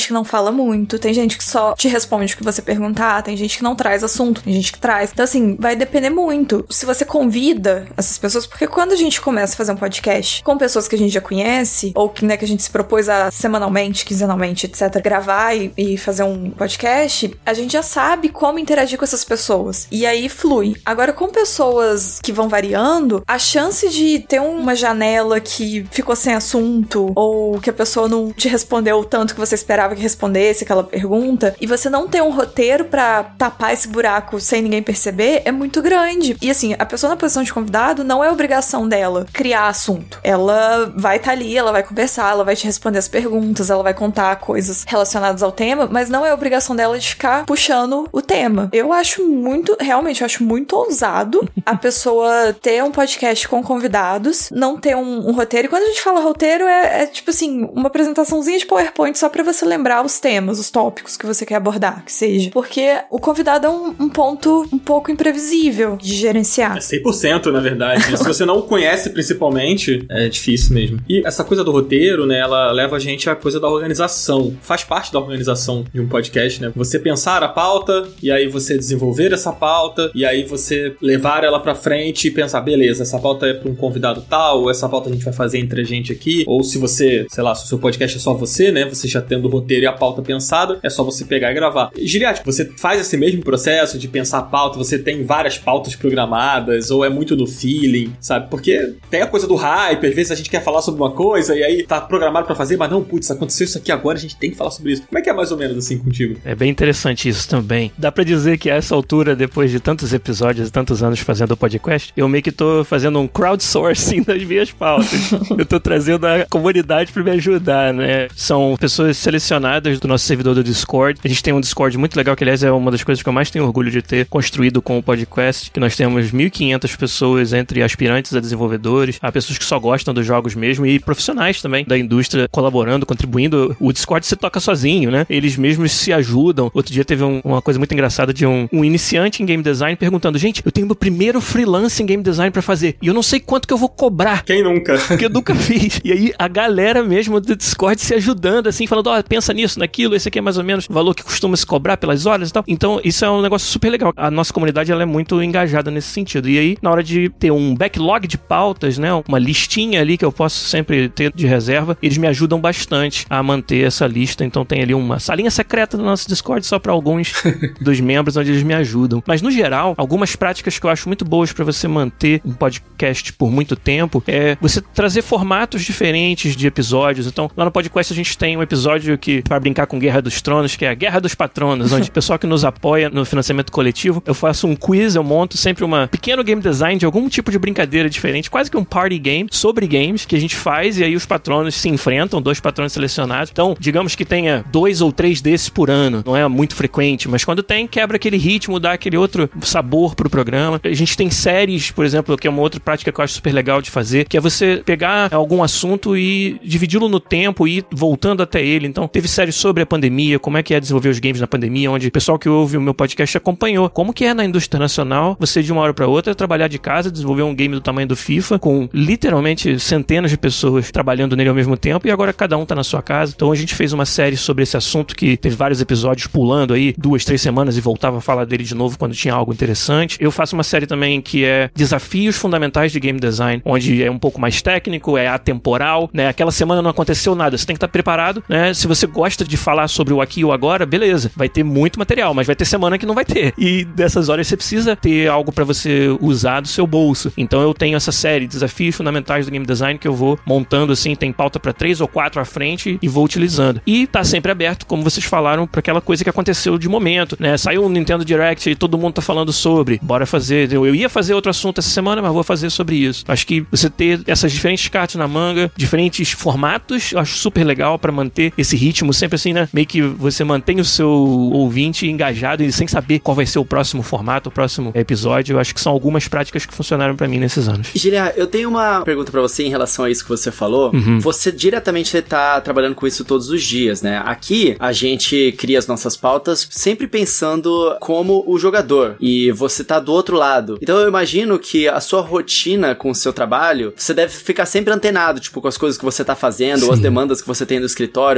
gente que não fala muito, tem gente que só te responde o que você perguntar, tem gente que não traz assunto, tem gente que traz. Então, assim, vai depender muito. Se você convida essas pessoas, porque quando a gente começa a fazer um podcast com pessoas que a gente já conhece, ou que, né, que a gente se propôs a semanalmente, quinzenalmente, etcétera, gravar e, e fazer um podcast, a gente já sabe como interagir com essas pessoas. E aí flui. Agora, com pessoas que vão variando, a chance de ter uma janela que ficou sem assunto, ou que a pessoa não te respondeu o tanto que você esperava que respondesse aquela pergunta, e você não ter um roteiro pra tapar esse buraco sem ninguém perceber, é muito grande. E assim, a pessoa na posição de convidado não é obrigação dela criar assunto. Ela vai estar tá ali, ela vai conversar, ela vai te responder as perguntas, ela vai contar coisas relacionadas ao tema, mas não é obrigação dela de ficar puxando o tema. Eu acho muito, realmente, eu acho muito ousado a pessoa ter um podcast com convidados, não ter um, um roteiro. E quando a gente fala roteiro, é, é tipo assim, uma apresentaçãozinha de PowerPoint só pra você lembrar os temas, os tópicos que você quer abordar, que seja. Porque o convidado é um, um ponto um pouco imprevisível de gerenciar. É cem por cento, na verdade. Se você não conhece, principalmente, é difícil mesmo. E essa coisa do roteiro, né, ela leva a gente à coisa da organização. Faz parte da organização de um podcast, né? Você pensar a pauta, e aí você desenvolver essa pauta, e aí você levar ela pra frente e pensar, beleza, essa pauta é pra um convidado tal, ou essa pauta a gente vai fazer entre a gente aqui, ou se você, sei lá, se o seu podcast é só você, né, você já tendo o roteiro e a pauta pensada, é só você pegar e gravar. E, Giliad, você faz esse mesmo processo de pensar a pauta, você tem várias pautas programadas, ou é muito no feeling, sabe? Porque tem a coisa do hype, às vezes a gente quer falar sobre uma coisa, e aí tá programado pra fazer, mas não, putz, aconteceu isso aqui agora, a gente tem que falar sobre isso. Como é que é mais ou menos assim contigo? É bem interessante isso também. Dá pra dizer que a essa altura, depois de tantos episódios e tantos anos fazendo o podcast, eu meio que tô fazendo um crowdsourcing das minhas pautas. Eu tô trazendo a comunidade pra me ajudar, né? São pessoas selecionadas do nosso servidor do Discord. A gente tem um Discord muito legal, que aliás é uma das coisas que eu mais tenho orgulho de ter construído com o podcast, que nós temos mil e quinhentas pessoas entre aspirantes a desenvolvedores, a pessoas que só gostam dos jogos mesmo e profissionais também da indústria colaborando, contribuindo. O Discord se toca sozinho, né? Eles mesmos se ajudam. Outro dia teve um, uma coisa muito engraçada de um, um iniciante em game design perguntando, gente, eu tenho meu primeiro freelance em game design pra fazer e eu não sei quanto que eu vou cobrar. Quem nunca? Porque eu nunca fiz. E aí a galera mesmo do Discord se ajudando, assim, falando, ó, oh, pensa nisso, naquilo, esse aqui é mais ou menos o valor que costuma se cobrar pelas horas e tal. Então, isso é um negócio super legal. A nossa comunidade, ela é muito engajada nesse sentido. E aí, na hora de ter um backlog de pautas, né, uma listinha ali que eu posso sempre ter de reserva, eles me ajudam bastante a manter essa lista. Então, tem ali uma salinha secreta no nosso Discord só para alguns dos membros, onde eles me ajudam. Mas, no geral, algumas práticas que eu acho muito boas para você manter um podcast por muito tempo é você trazer formatos diferentes de episódios. Então, lá no podcast a gente tem um episódio que, para brincar com Guerra dos Tronos, que é a Guerra dos Patronos, onde o pessoal que nos apoia no financiamento coletivo, eu faço um quiz, eu monto sempre uma pequeno game design de algum tipo de brincadeira diferente, quase que um party game sobre games que a gente faz, e aí os patronos se enfrentam, dois patronos selecionados. Então, digamos que tenha dois ou três desses por ano, não é muito frequente, mas quando tem, quebra aquele ritmo, dá aquele outro sabor pro programa. A gente tem séries, por exemplo, que é uma outra prática que eu acho super legal de fazer, que é você pegar algum assunto e dividi-lo no tempo e ir voltando até ele. Então, teve séries sobre a pandemia, como é que é desenvolver os games na pandemia, onde o pessoal que ouve o meu podcast acompanhou. Como que é na indústria internacional, você de uma hora pra outra trabalhar de casa, desenvolver um game do tamanho do FIFA, com literalmente centenas de pessoas trabalhando nele ao mesmo tempo, e agora cada um tá na sua casa. Então a gente fez uma série sobre esse assunto que teve vários episódios pulando aí, duas, três semanas, e voltava a falar dele de novo quando tinha algo interessante. Eu faço uma série também que é Desafios Fundamentais de Game Design, onde é um pouco mais técnico, é atemporal, né? Aquela semana não aconteceu nada, você tem que estar preparado, né? Se você gosta de falar sobre o aqui e o agora, beleza, vai ter muito material, mas vai ter semana que não vai ter. E dessas horas você precisa ter algo pra você usar do seu bolso. Então eu tenho essa série, Desafios Fundamentais do Game Design, que eu vou montando assim, tem pauta pra três ou quatro à frente e vou utilizando. E tá sempre aberto, como vocês falaram, pra aquela coisa que aconteceu de momento, né? Saiu um Nintendo Direct e todo mundo tá falando sobre, bora fazer. Eu ia fazer outro assunto essa semana, mas vou fazer sobre isso. Acho que você ter essas diferentes cartas na manga, diferentes formatos, eu acho super legal pra manter esse ritmo sempre assim, né? Meio que você mantém o seu ouvinte engajado e sem saber qual vai ser o próximo formato, o próximo episódio. Eu acho que são algumas práticas que funcionaram pra mim nesses anos. Gilia, eu tenho uma pergunta pra você em relação a isso que você falou. Uhum. Você diretamente tá trabalhando com isso todos os dias, né? Aqui, a gente cria as nossas pautas sempre pensando como o jogador, e você tá do outro lado. Então eu imagino que a sua rotina com o seu trabalho, você deve ficar sempre antenado, tipo, com as coisas que você tá fazendo, Sim. ou as demandas que você tem no escritório, pra poder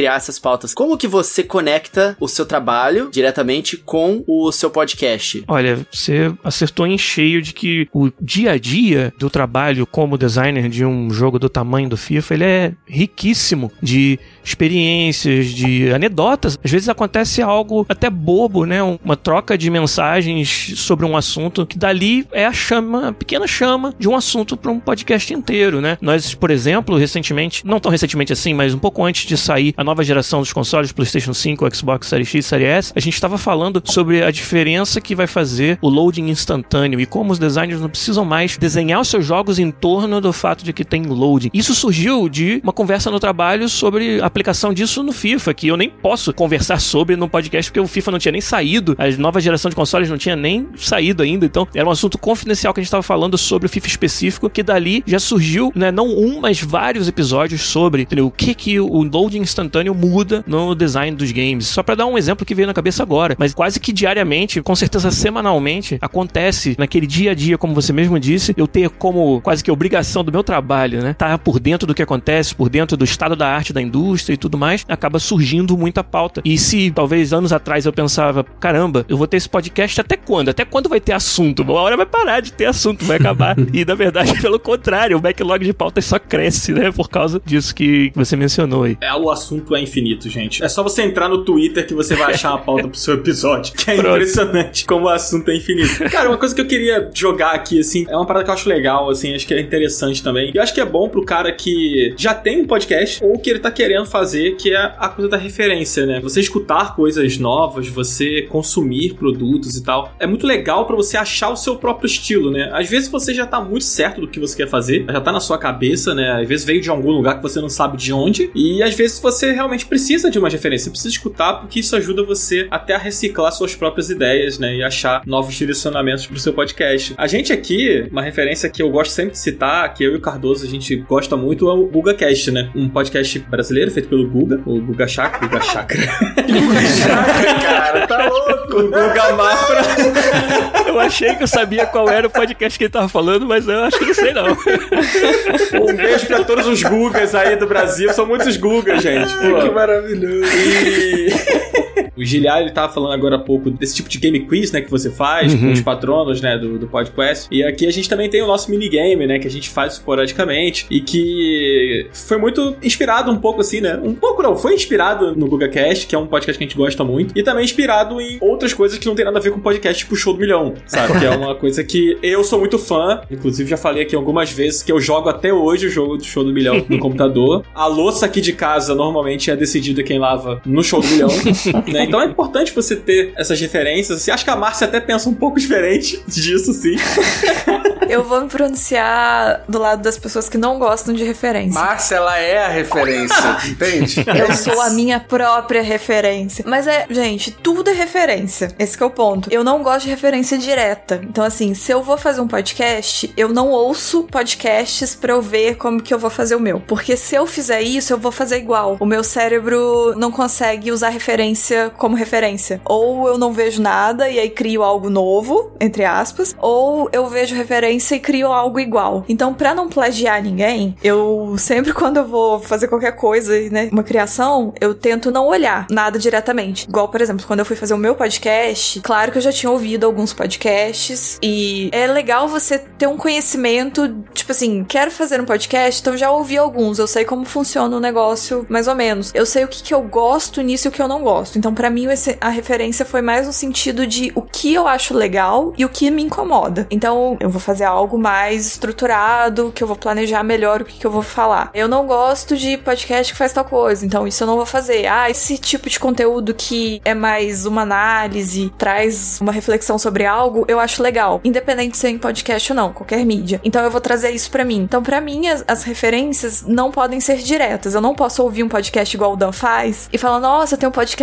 criar essas pautas. Como que você conecta o seu trabalho diretamente com o seu podcast? Olha, você acertou em cheio de que o dia a dia do trabalho como designer de um jogo do tamanho do FIFA, ele é riquíssimo de experiências, de anedotas. Às vezes acontece algo até bobo, né? Uma troca de mensagens sobre um assunto que dali é a chama, a pequena chama de um assunto para um podcast inteiro, né? Nós, por exemplo, recentemente, não tão recentemente assim, mas um pouco antes de sair a nova geração dos consoles, PlayStation cinco, Xbox Series X, Series S, a gente estava falando sobre a diferença que vai fazer o loading instantâneo e como os designers não precisam mais desenhar os seus jogos em torno do fato de que tem loading. Isso surgiu de uma conversa no trabalho sobre a aplicação disso no FIFA, que eu nem posso conversar sobre no podcast porque o FIFA não tinha nem saído, a nova geração de consoles não tinha nem saído ainda, então era um assunto confidencial que a gente estava falando sobre o FIFA específico, que dali já surgiu, né, não um, mas vários episódios sobre, entendeu, o que que o loading instantâneo muda no design dos games. Só pra dar um exemplo que veio na cabeça agora, mas quase que diariamente, com certeza semanalmente, acontece naquele dia a dia, como você mesmo disse, eu ter como quase que obrigação do meu trabalho, né, tá por dentro do que acontece, por dentro do estado da arte da indústria e tudo mais, acaba surgindo muita pauta. E se talvez anos atrás eu pensava, caramba, eu vou ter esse podcast até quando? Até quando vai ter assunto? Uma hora vai parar de ter assunto, vai acabar. E na verdade, pelo contrário, o backlog de pautas só cresce, né, por causa disso que você mencionou aí. É, o assunto é infinito, gente. É só você entrar no Twitter que você vai achar uma pauta pro seu episódio, que é Pronto. Impressionante como o assunto é infinito. Cara, uma coisa que eu queria jogar aqui, assim, é uma parada que eu acho legal, assim, acho que é interessante também. E eu acho que é bom pro cara que já tem um podcast ou que ele tá querendo fazer, que é a coisa da referência, né? Você escutar coisas novas, você consumir produtos e tal. É muito legal pra você achar o seu próprio estilo, né? Às vezes você já tá muito certo do que você quer fazer, já tá na sua cabeça, né? Às vezes veio de algum lugar que você não sabe de onde, e às vezes você realmente precisa de uma referência, você precisa escutar, porque isso ajuda você até a reciclar suas próprias ideias, né? E achar novos direcionamentos pro seu podcast. A gente aqui, uma referência que eu gosto sempre de citar, que eu e o Cardoso a gente gosta muito, é o GugaCast, né? Um podcast brasileiro feito pelo Guga, o Guga Chakra, Guga Chakra. Guga Chakra, cara, tá louco. O Guga Mafra. Eu achei que eu sabia qual era o podcast que ele tava falando, mas eu acho que não sei não. Um beijo pra todos os Gugas aí do Brasil, são muitos Gugas, gente. Pô. Que maravilhoso. E... O Giliar, ele tava falando agora há pouco desse tipo de game quiz, né, que você faz, uhum, com os patronos, né, do, do podcast. E aqui a gente também tem o nosso minigame, né, que a gente faz esporadicamente e que foi muito inspirado um pouco assim, né, um pouco não, foi inspirado no GugaCast, que é um podcast que a gente gosta muito, e também inspirado em outras coisas que não tem nada a ver com podcast, tipo o Show do Milhão, sabe, que é uma coisa que eu sou muito fã, inclusive já falei aqui algumas vezes que eu jogo até hoje o jogo do Show do Milhão no computador. A louça aqui de casa normalmente é decidida quem lava no Show do Milhão, né? Então é importante você ter essas referências. Assim, acho que a Márcia até pensa um pouco diferente disso, sim. Eu vou me pronunciar do lado das pessoas que não gostam de referência. Márcia, ela é a referência, entende? Eu sou a minha própria referência. Mas é, gente, tudo é referência. Esse que é o ponto. Eu não gosto de referência direta. Então, assim, se eu vou fazer um podcast, eu não ouço podcasts pra eu ver como que eu vou fazer o meu. Porque se eu fizer isso, eu vou fazer igual. O meu cérebro não consegue usar referência como referência. Ou eu não vejo nada e aí crio algo novo, entre aspas, ou eu vejo referência e crio algo igual. Então, pra não plagiar ninguém, eu sempre quando eu vou fazer qualquer coisa, né, uma criação, eu tento não olhar nada diretamente. Igual, por exemplo, quando eu fui fazer o meu podcast, claro que eu já tinha ouvido alguns podcasts e é legal você ter um conhecimento, tipo assim, quero fazer um podcast, então já ouvi alguns, eu sei como funciona o negócio, mais ou menos. Eu sei o que, que eu gosto nisso e o que eu não gosto. Então, pra mim, esse, a referência foi mais no sentido de o que eu acho legal e o que me incomoda. Então, eu vou fazer algo mais estruturado, que eu vou planejar melhor o que, que eu vou falar. Eu não gosto de podcast que faz tal coisa, então isso eu não vou fazer. Ah, esse tipo de conteúdo que é mais uma análise, traz uma reflexão sobre algo, eu acho legal. Independente de ser em podcast ou não, qualquer mídia. Então, eu vou trazer isso pra mim. Então, pra mim, as, as referências não podem ser diretas. Eu não posso ouvir um podcast igual o Dan faz e falar, nossa, tem um podcast que eu gosto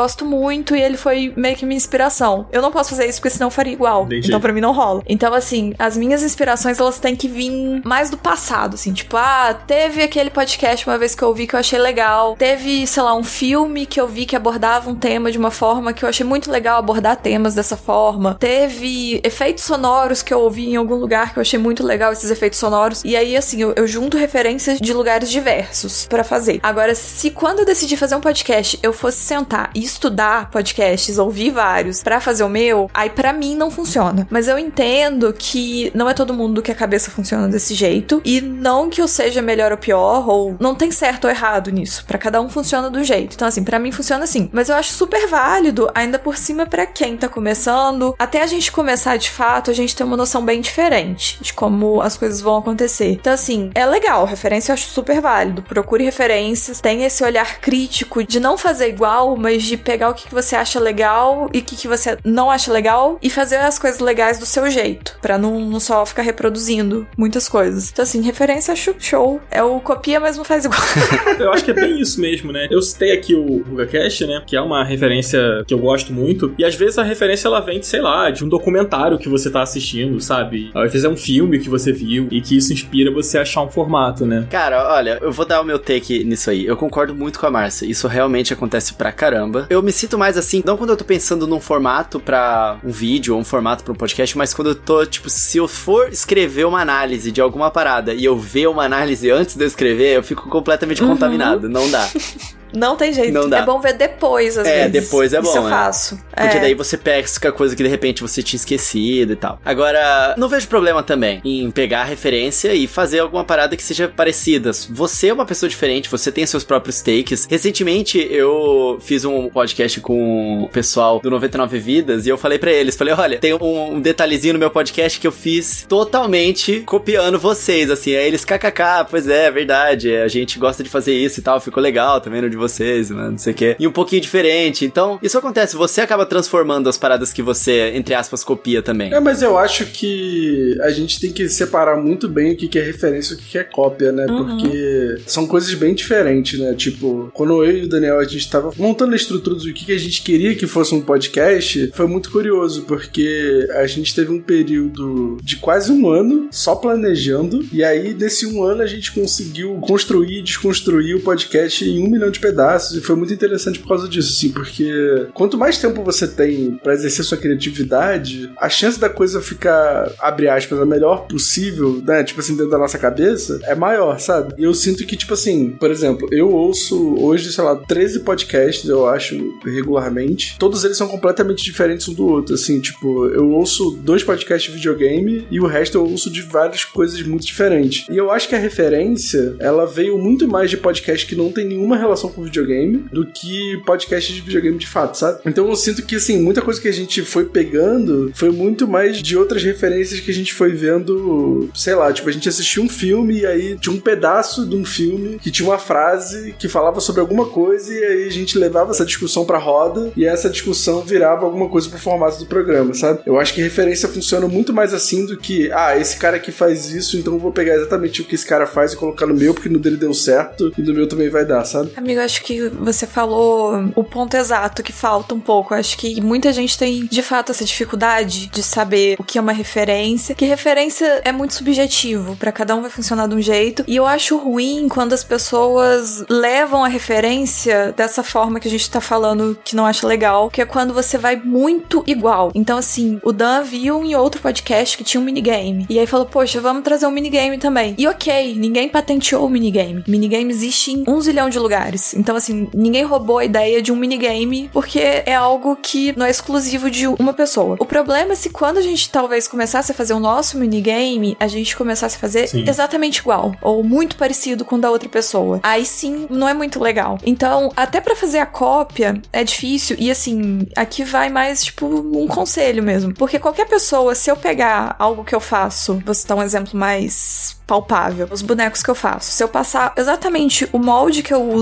gosto muito e ele foi meio que minha inspiração. Eu não posso fazer isso porque senão eu faria igual. Entendi. Então pra mim não rola. Então assim, as minhas inspirações elas têm que vir mais do passado, assim, tipo, ah, teve aquele podcast uma vez que eu ouvi que eu achei legal, teve, sei lá, um filme que eu vi que abordava um tema de uma forma que eu achei muito legal abordar temas dessa forma, teve efeitos sonoros que eu ouvi em algum lugar que eu achei muito legal esses efeitos sonoros, e aí assim, eu, eu junto referências de lugares diversos pra fazer. Agora, se quando eu decidi fazer um podcast, eu fosse sentar e estudar podcasts, ouvir vários pra fazer o meu, aí pra mim não funciona. Mas eu entendo que não é todo mundo que a cabeça funciona desse jeito, e não que eu seja melhor ou pior, ou não tem certo ou errado nisso. Pra cada um funciona do jeito. Então assim, pra mim funciona assim. Mas eu acho super válido, ainda por cima pra quem tá começando, até a gente começar de fato, a gente tem uma noção bem diferente de como as coisas vão acontecer. Então assim, é legal, referência eu acho super válido. Procure referências, tenha esse olhar crítico de não fazer igual, mas de pegar o que, que você acha legal e o que, que você não acha legal e fazer as coisas legais do seu jeito, pra não, não só ficar reproduzindo muitas coisas. Então assim, referência acho show. É o copia, mas não faz igual. Eu acho que é bem isso mesmo, né? Eu citei aqui o RugaCast, né? Que é uma referência que eu gosto muito. E às vezes a referência ela vem de, sei lá, de um documentário que você tá assistindo, sabe? Às vezes é um filme que você viu e que isso inspira você a achar um formato, né? Cara, olha, eu vou dar o meu take nisso aí. Eu concordo muito com a Márcia. Isso realmente acontece pra caramba. Eu me sinto mais assim, não quando eu tô pensando num formato pra um vídeo ou um formato pra um podcast, mas quando eu tô, tipo, se eu for escrever uma análise de alguma parada e eu ver uma análise antes de eu escrever, eu fico completamente uhum. contaminado. Não dá. Não tem jeito. Não dá. É bom ver depois, às é, vezes. É, depois é bom. Isso eu é. faço. Porque é. daí você pesca coisa que de repente você tinha esquecido e tal. Agora, não vejo problema também em pegar a referência e fazer alguma parada que seja parecida. Você é uma pessoa diferente, você tem seus próprios takes. Recentemente, eu fiz um podcast com o pessoal do noventa e nove Vidas e eu falei pra eles, falei, olha, tem um, um detalhezinho no meu podcast que eu fiz totalmente copiando vocês, assim. Aí eles, kkk, pois é, é verdade, a gente gosta de fazer isso e tal, ficou legal também no de vocês, mano, não sei o quê. E um pouquinho diferente. Então, isso acontece, você acaba transformando as paradas que você, entre aspas, copia também. É, mas eu acho que a gente tem que separar muito bem o que é referência e o que é cópia, né? Uhum. Porque são coisas bem diferentes, né? Tipo, quando eu e o Daniel, a gente tava montando a estrutura do que a gente queria que fosse um podcast, foi muito curioso, porque a gente teve um período de quase um ano só planejando, e aí, nesse um ano, a gente conseguiu construir e desconstruir o podcast em um milhão de pedaços, e foi muito interessante por causa disso, assim, porque quanto mais tempo você tem pra exercer sua criatividade, a chance da coisa ficar, abre aspas, a melhor possível, né, tipo assim, dentro da nossa cabeça, é maior, sabe? E eu sinto que, tipo assim, por exemplo, eu ouço hoje, sei lá, treze podcasts, eu acho, regularmente, todos eles são completamente diferentes um do outro, assim, tipo, eu ouço dois podcasts de videogame e o resto eu ouço de várias coisas muito diferentes. E eu acho que a referência, ela veio muito mais de podcast que não tem nenhuma relação com videogame do que podcast de videogame de fato, sabe? Então eu sinto que, assim, muita coisa que a gente foi pegando foi muito mais de outras referências que a gente foi vendo, sei lá, tipo, a gente assistiu um filme e aí tinha um pedaço de um filme que tinha uma frase que falava sobre alguma coisa e aí a gente levava essa discussão pra roda e essa discussão virava alguma coisa pro formato do programa, sabe? Eu acho que referência funciona muito mais assim do que, ah, esse cara aqui faz isso, então eu vou pegar exatamente o que esse cara faz e colocar no meu, porque no dele deu certo e no meu também vai dar, sabe? Amigo, acho que você falou o ponto exato, que falta um pouco. Acho que muita gente tem, de fato, essa dificuldade de saber o que é uma referência, que referência é muito subjetivo, pra cada um vai funcionar de um jeito, e eu acho ruim quando as pessoas levam a referência dessa forma que a gente tá falando que não acha legal, que é quando você vai muito igual. Então, assim, o Dan viu em outro podcast que tinha um minigame, e aí falou, poxa, vamos trazer um minigame também. E ok, ninguém patenteou o minigame. Minigame existe em um zilhão de lugares. Então, assim, ninguém roubou a ideia de um minigame porque é algo que não é exclusivo de uma pessoa. O problema é se quando a gente talvez começasse a fazer o nosso minigame, a gente começasse a fazer sim. exatamente igual, ou muito parecido com o da outra pessoa. Aí sim, não é muito legal. Então, até pra fazer a cópia é difícil, e assim, aqui vai mais, tipo, um conselho mesmo. Porque qualquer pessoa, se eu pegar algo que eu faço, vou citar um exemplo mais palpável, os bonecos que eu faço, se eu passar exatamente o molde que eu uso, o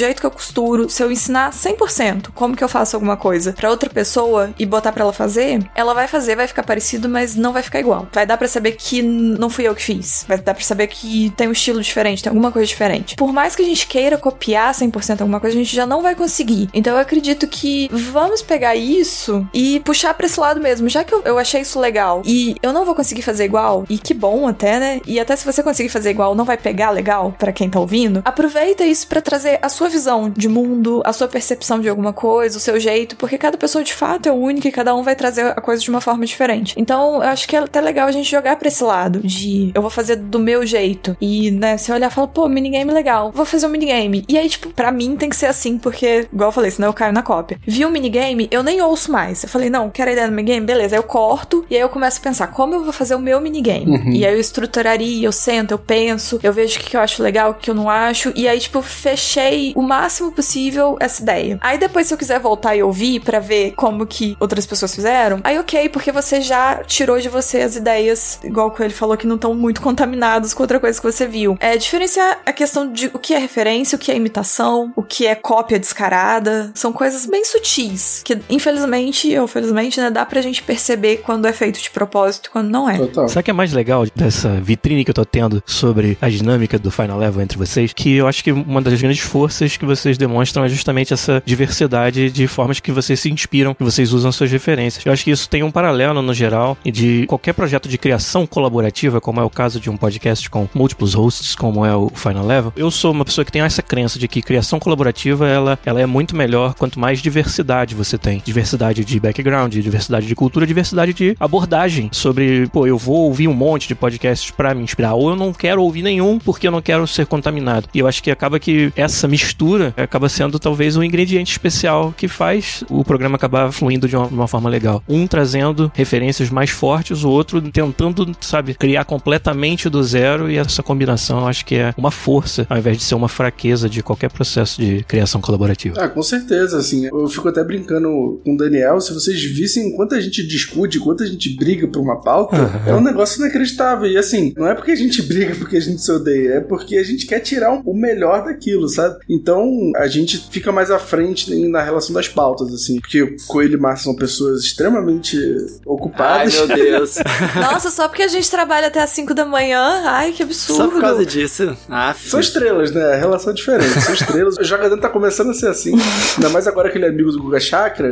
jeito que eu costuro, se eu ensinar cem por cento como que eu faço alguma coisa pra outra pessoa e botar pra ela fazer, ela vai fazer, vai ficar parecido, mas não vai ficar igual. Vai dar pra saber que não fui eu que fiz. Vai dar pra saber que tem um estilo diferente, tem alguma coisa diferente. Por mais que a gente queira copiar cem por cento alguma coisa, a gente já não vai conseguir. Então eu acredito que vamos pegar isso e puxar pra esse lado mesmo. Já que eu, eu achei isso legal e eu não vou conseguir fazer igual, e que bom até, né? E até se você conseguir fazer igual, não vai pegar legal pra quem tá ouvindo, aproveita isso pra trazer a sua visão de mundo, a sua percepção de alguma coisa, o seu jeito, porque cada pessoa de fato é única e cada um vai trazer a coisa de uma forma diferente. Então, eu acho que é até legal a gente jogar pra esse lado de eu vou fazer do meu jeito. E, né, você olhar e falar, pô, minigame legal, vou fazer um minigame. E aí, tipo, pra mim tem que ser assim, porque, igual eu falei, senão eu caio na cópia. Vi um minigame, eu nem ouço mais. Eu falei, não, quero a ideia do minigame? Beleza, aí eu corto, e aí eu começo a pensar, como eu vou fazer o meu minigame? Uhum. E aí eu estruturaria, eu sento, eu penso, eu vejo o que eu acho legal, o que eu não acho, e aí, tipo, fechei o máximo possível essa ideia. Aí depois, se eu quiser voltar e ouvir pra ver como que outras pessoas fizeram, aí ok, porque você já tirou de você as ideias, igual que ele falou, que não estão muito contaminadas com outra coisa que você viu. É diferenciar a questão de o que é referência, o que é imitação, o que é cópia descarada. São coisas bem sutis, que infelizmente, ou felizmente, né, dá pra gente perceber quando é feito de propósito e quando não é. Total. Sabe o que é mais legal dessa vitrine que eu tô tendo sobre a dinâmica do Final Level entre vocês? Que eu acho que uma das grandes forças que vocês demonstram é justamente essa diversidade de formas que vocês se inspiram, que vocês usam suas referências. Eu acho que isso tem um paralelo no geral e de qualquer projeto de criação colaborativa, como é o caso de um podcast com múltiplos hosts, como é o Final Level. Eu sou uma pessoa que tem essa crença de que criação colaborativa, ela, ela é muito melhor quanto mais diversidade você tem. Diversidade de background, diversidade de cultura, diversidade de abordagem sobre, pô, eu vou ouvir um monte de podcasts pra me inspirar, ou eu não quero ouvir nenhum porque eu não quero ser contaminado. E eu acho que acaba que essa mistura acaba sendo talvez um ingrediente especial que faz o programa acabar fluindo de uma, uma forma legal. Um trazendo referências mais fortes, o outro tentando, sabe, criar completamente do zero, e essa combinação eu acho que é uma força, ao invés de ser uma fraqueza de qualquer processo de criação colaborativa. Ah, com certeza, assim, eu fico até brincando com o Daniel, se vocês vissem quanto a gente discute, quanto a gente briga por uma pauta, uhum. é um negócio inacreditável, e assim, não é porque a gente briga porque a gente se odeia, é porque a gente quer tirar o melhor daquilo, sabe? Então, a gente fica mais à frente na relação das pautas, assim, porque o Coelho e Márcio são pessoas extremamente ocupadas. Ai, meu Deus. Nossa, só porque a gente trabalha até às cinco da manhã, ai, que absurdo. Só por causa disso. Ah, são estrelas, né? A relação é diferente, são estrelas. O Jogador tá começando a ser assim, ainda mais agora que ele é amigo do Guga Chakra.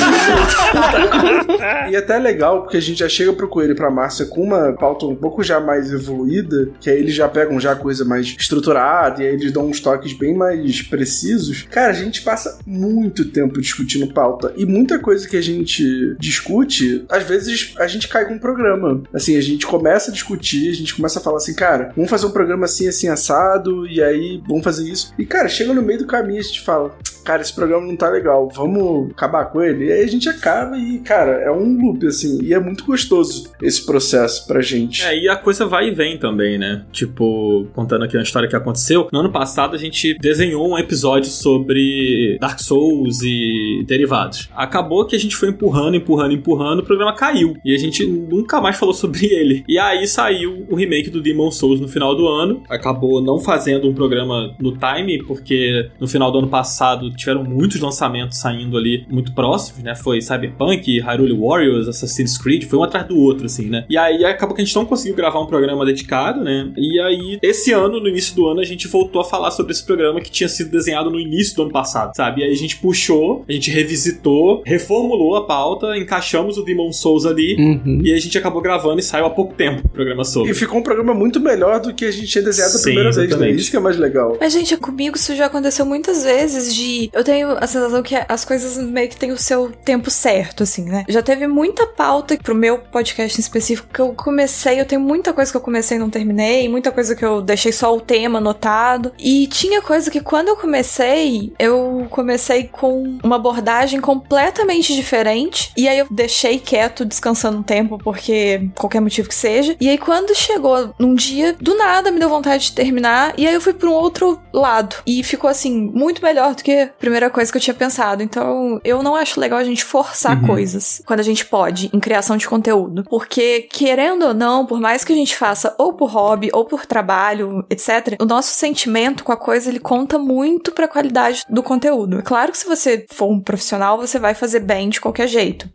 Aí, e até é legal, porque a gente já chega pro Coelho e pra Márcia com uma pauta um pouco já mais evoluída, que aí eles já pegam já coisa mais estruturada, e aí eles dão uns toques bem mais precisos. Cara, a gente passa muito tempo discutindo pauta, e muita coisa que a gente discute, às vezes a gente cai com um programa. Assim, a gente começa a discutir, a gente começa a falar assim, cara, vamos fazer um programa assim, assim, assado, e aí vamos fazer isso. E, cara, chega no meio do caminho e a gente fala, cara, esse programa não tá legal, vamos acabar com ele? E aí a gente acaba e, cara, é um loop, assim, e é muito gostoso esse processo pra gente. É, e a coisa vai e vem também, né? Tipo, contando aqui uma história que aconteceu, no ano passado a gente desenhou um episódio sobre Dark Souls e derivados. Acabou que a gente foi empurrando, empurrando, empurrando, o programa caiu, e a gente nunca mais falou sobre ele. E aí saiu o remake do Demon's Souls no final do ano, acabou não fazendo um programa no time, porque no final do ano passado tiveram muitos lançamentos saindo ali muito próximos, né? Foi Cyberpunk, Hyrule Warriors, Assassin's Creed, foi um atrás do outro, assim, né? E aí acabou que a gente não conseguiu gravar um programa dedicado, né? E aí, esse ano, no início do ano, a gente voltou a falar sobre esse programa que tinha sido desenhado no início do ano passado, sabe? E aí a gente puxou, a gente revisitou, reformulou a pauta, encaixamos o Demon's Souls ali, uhum. e a gente acabou gravando e saiu há pouco tempo o programa sobre. E ficou um programa muito melhor do que a gente tinha desenhado a primeira vez, né? Isso que é mais legal. Mas, gente, comigo isso já aconteceu muitas vezes de... Eu tenho a sensação que as coisas meio que têm o seu tempo certo, assim, né? Já teve muita pauta pro meu podcast em específico que eu comecei, eu tenho muita coisa que eu comecei e não terminei, muita coisa que eu deixei só o tema anotado. E tinha coisa que quando eu comecei, eu comecei com uma abordagem completamente diferente. E aí eu deixei quieto, descansando um tempo, porque qualquer motivo que seja. E aí quando chegou num dia, do nada me deu vontade de terminar. E aí eu fui pra um outro lado. E ficou assim, muito melhor do que primeira, primeira coisa que eu tinha pensado. Então, eu não acho legal a gente forçar uhum. coisas quando a gente pode, em criação de conteúdo. Porque, querendo ou não, por mais que a gente faça ou por hobby, ou por trabalho, etcétera, o nosso sentimento com a coisa, ele conta muito pra qualidade do conteúdo. É claro que se você for um profissional, você vai fazer bem de qualquer jeito.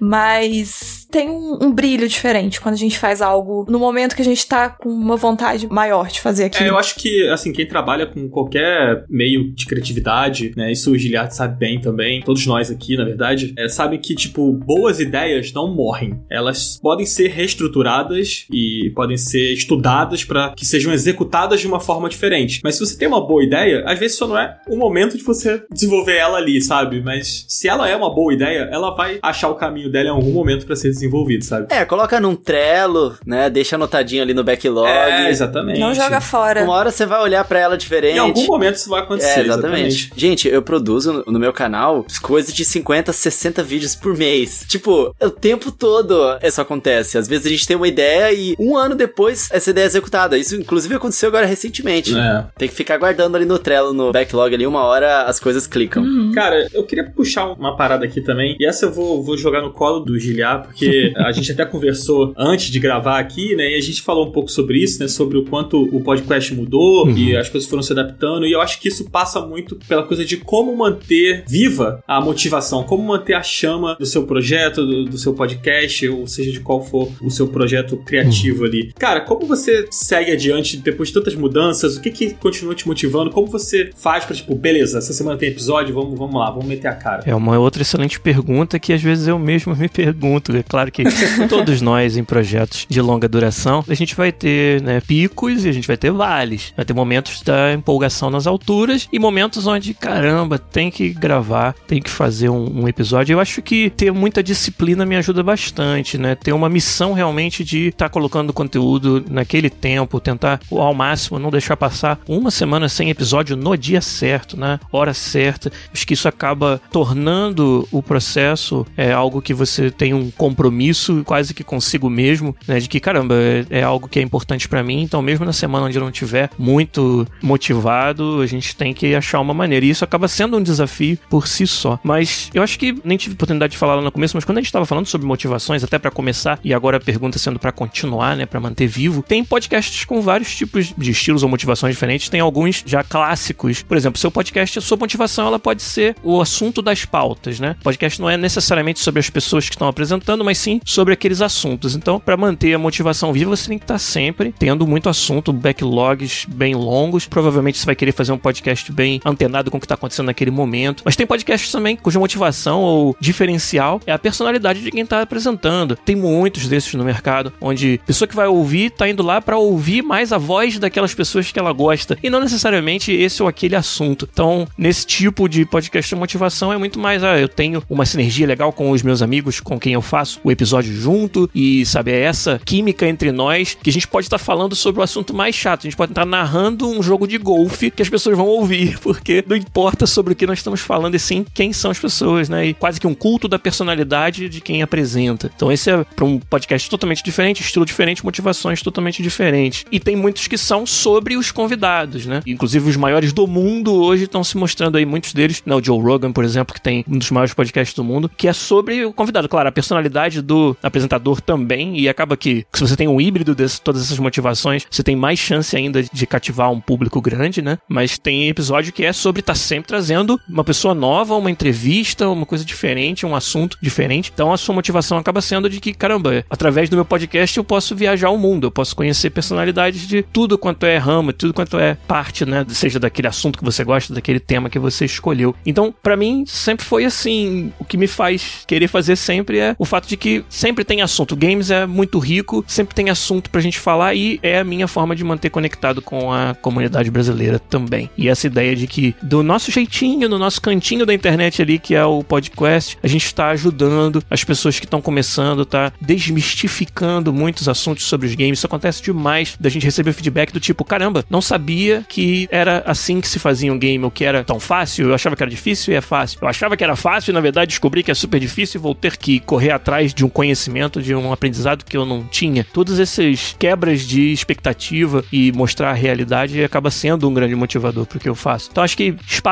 Mas tem um, um brilho diferente quando a gente faz algo no momento que a gente tá com uma vontade maior de fazer aquilo. É, eu acho que, assim, quem trabalha com qualquer meio de criatividade, né, isso o Giliard sabe bem também, todos nós aqui, na verdade, é, sabem que, tipo, boas ideias não morrem. Elas podem ser reestruturadas e podem ser estudadas para que sejam executadas de uma forma diferente. Mas se você tem uma boa ideia, às vezes só não é o momento de você desenvolver ela ali, sabe? Mas se ela é uma boa ideia, ela vai achar o caminho dela em algum momento para ser desenvolvido, sabe? É, coloca num Trello, né? Deixa anotadinho ali no backlog. É, exatamente. Não joga fora. Uma hora você vai olhar pra ela diferente. Em algum momento isso vai acontecer. É, exatamente. exatamente. Gente, eu produzo no, no meu canal coisas de cinquenta, sessenta vídeos por mês. Tipo, o tempo todo isso acontece. Às vezes a gente tem uma ideia e um ano depois essa ideia é executada. Isso, inclusive, aconteceu agora recentemente. É. Tem que ficar guardando ali no Trello, no backlog ali, uma hora as coisas clicam. Uhum. Cara, eu queria puxar uma parada aqui também. E essa eu vou, vou jogar no colo do Giliard, porque a gente até conversou antes de gravar aqui, né? E a gente falou um pouco sobre isso, né? Sobre o quanto o podcast mudou uhum. e as coisas foram se adaptando. E eu acho que isso passa muito pela coisa de como manter viva a motivação, como manter a chama do seu projeto, do, do seu podcast, ou seja, de qual for o seu projeto criativo uhum. ali. Cara, como você segue adiante depois de tantas mudanças? O que que continua te motivando? Como você faz pra, tipo, beleza, essa semana tem episódio, vamos, vamos lá, vamos meter a cara? É uma outra excelente pergunta que às vezes eu mesmo me pergunto. É claro que todos nós em projetos de longa duração, a gente vai ter, né, picos e a gente vai ter vales. Vai ter momentos da empolgação nas alturas e momentos onde, caramba, tem que gravar, tem que fazer um, um episódio. Eu acho que ter muita disciplina me ajuda bastante, né? Ter uma missão realmente de estar tá colocando conteúdo naquele tempo, tentar ao máximo não deixar passar uma semana sem episódio no dia certo, na hora certa. Acho que isso acaba tornando o processo é, algo que você tem um compromisso quase que consigo mesmo, né? De que, caramba, é, é algo que é importante pra mim, então mesmo na semana onde eu não estiver muito motivado, a gente tem que achar uma maneira. E isso acaba sendo um desafio por si só. Mas eu acho que nem tive oportunidade de falar lá no começo, mas quando a gente tava falando sobre motivações, até pra começar, e agora a pergunta sendo pra continuar, né? Pra manter vivo, tem podcasts com vários tipos de estilos ou motivações diferentes. Tem alguns já clássicos. Por exemplo, seu podcast, a sua motivação, ela pode ser o assunto das pautas, né? O podcast não é necessariamente sobre as pessoas que estão apresentando, mas sim sobre aqueles assuntos. Então, pra manter a motivação viva, você tem que estar sempre tendo muito assunto, backlogs bem longos. Provavelmente você vai querer fazer um podcast bem antenado com o que está acontecendo naquele momento. Mas tem podcasts também cuja motivação ou diferencial é a personalidade de quem está apresentando. Tem muitos desses no mercado, onde a pessoa que vai ouvir está indo lá para ouvir mais a voz daquelas pessoas que ela gosta, e não necessariamente esse ou aquele assunto. Então, nesse tipo de podcast, a motivação é muito mais, ah, eu tenho uma sinergia legal com os meus amigos, com quem eu faço o episódio junto, e, sabe, é essa química entre nós, que a gente pode estar falando sobre o assunto mais chato, a gente pode estar narrando um jogo de golfe que as pessoas vão ouvir, porque não importa sobre o que nós estamos falando, e sim quem são as pessoas, né? E quase que um culto da personalidade de quem apresenta. Então esse é para um podcast totalmente diferente, estilo diferente, motivações totalmente diferentes. E tem muitos que são sobre os convidados, né? Inclusive os maiores do mundo hoje estão se mostrando aí, muitos deles, né? O Joe Rogan, por exemplo, que tem um dos maiores podcasts do mundo, que é sobre o convidado. Claro, a personalidade do apresentador também, e acaba que se você tem um híbrido de todas essas motivações, você tem mais chance ainda de cativar um público grande, né? Mas tem episódio que é sobre estar tá sempre trazendo uma pessoa nova, uma entrevista, uma coisa diferente, um assunto diferente. Então a sua motivação acaba sendo de que, caramba, através do meu podcast eu posso viajar o mundo, eu posso conhecer personalidades de tudo quanto é ramo, tudo quanto é parte, né? Seja daquele assunto que você gosta, daquele tema que você escolheu. Então, pra mim, sempre foi assim, o que me faz querer fazer sempre é o fato de que sempre tem assunto. Games é muito rico, sempre tem assunto pra gente falar, e é a minha forma de manter conectado com a comunidade brasileira também. E essa ideia de que do nosso jeitinho, no nosso cantinho da internet ali, que é o podcast, a gente está ajudando as pessoas que estão começando, tá desmistificando muitos assuntos sobre os games. Isso acontece demais, da gente receber feedback do tipo, caramba, não sabia que era assim que se fazia um game, ou que era tão fácil, eu achava que era difícil e é fácil. Eu achava que era fácil e na verdade descobri que é super difícil e vou ter que correr atrás de um conhecimento, de um aprendizado que eu não tinha. Todas essas quebras de expectativa e mostrar a realidade acaba sendo um grande motivador pro que eu faço. Então acho que espaço pra isso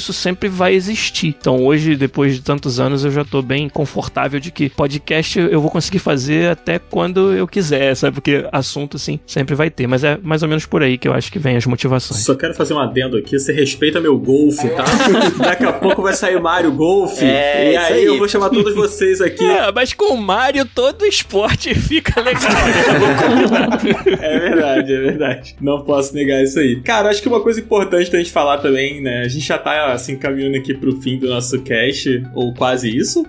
isso sempre vai existir. Então hoje, depois de tantos anos, eu já tô bem confortável de que podcast eu vou conseguir fazer até quando eu quiser, sabe? Porque assunto, assim, sempre vai ter. Mas é mais ou menos por aí que eu acho que vem as motivações. Só quero fazer um adendo aqui. Você respeita meu golfe, tá? Daqui a pouco vai sair Mario Golf. É, e aí, aí eu vou chamar todos vocês aqui. É, mas com o Mario todo esporte fica legal. É verdade, é verdade. Não posso negar isso aí. Cara, acho que uma coisa importante da gente falar também, né? A gente já tá, assim, caminhando aqui pro fim do nosso cast, ou quase isso,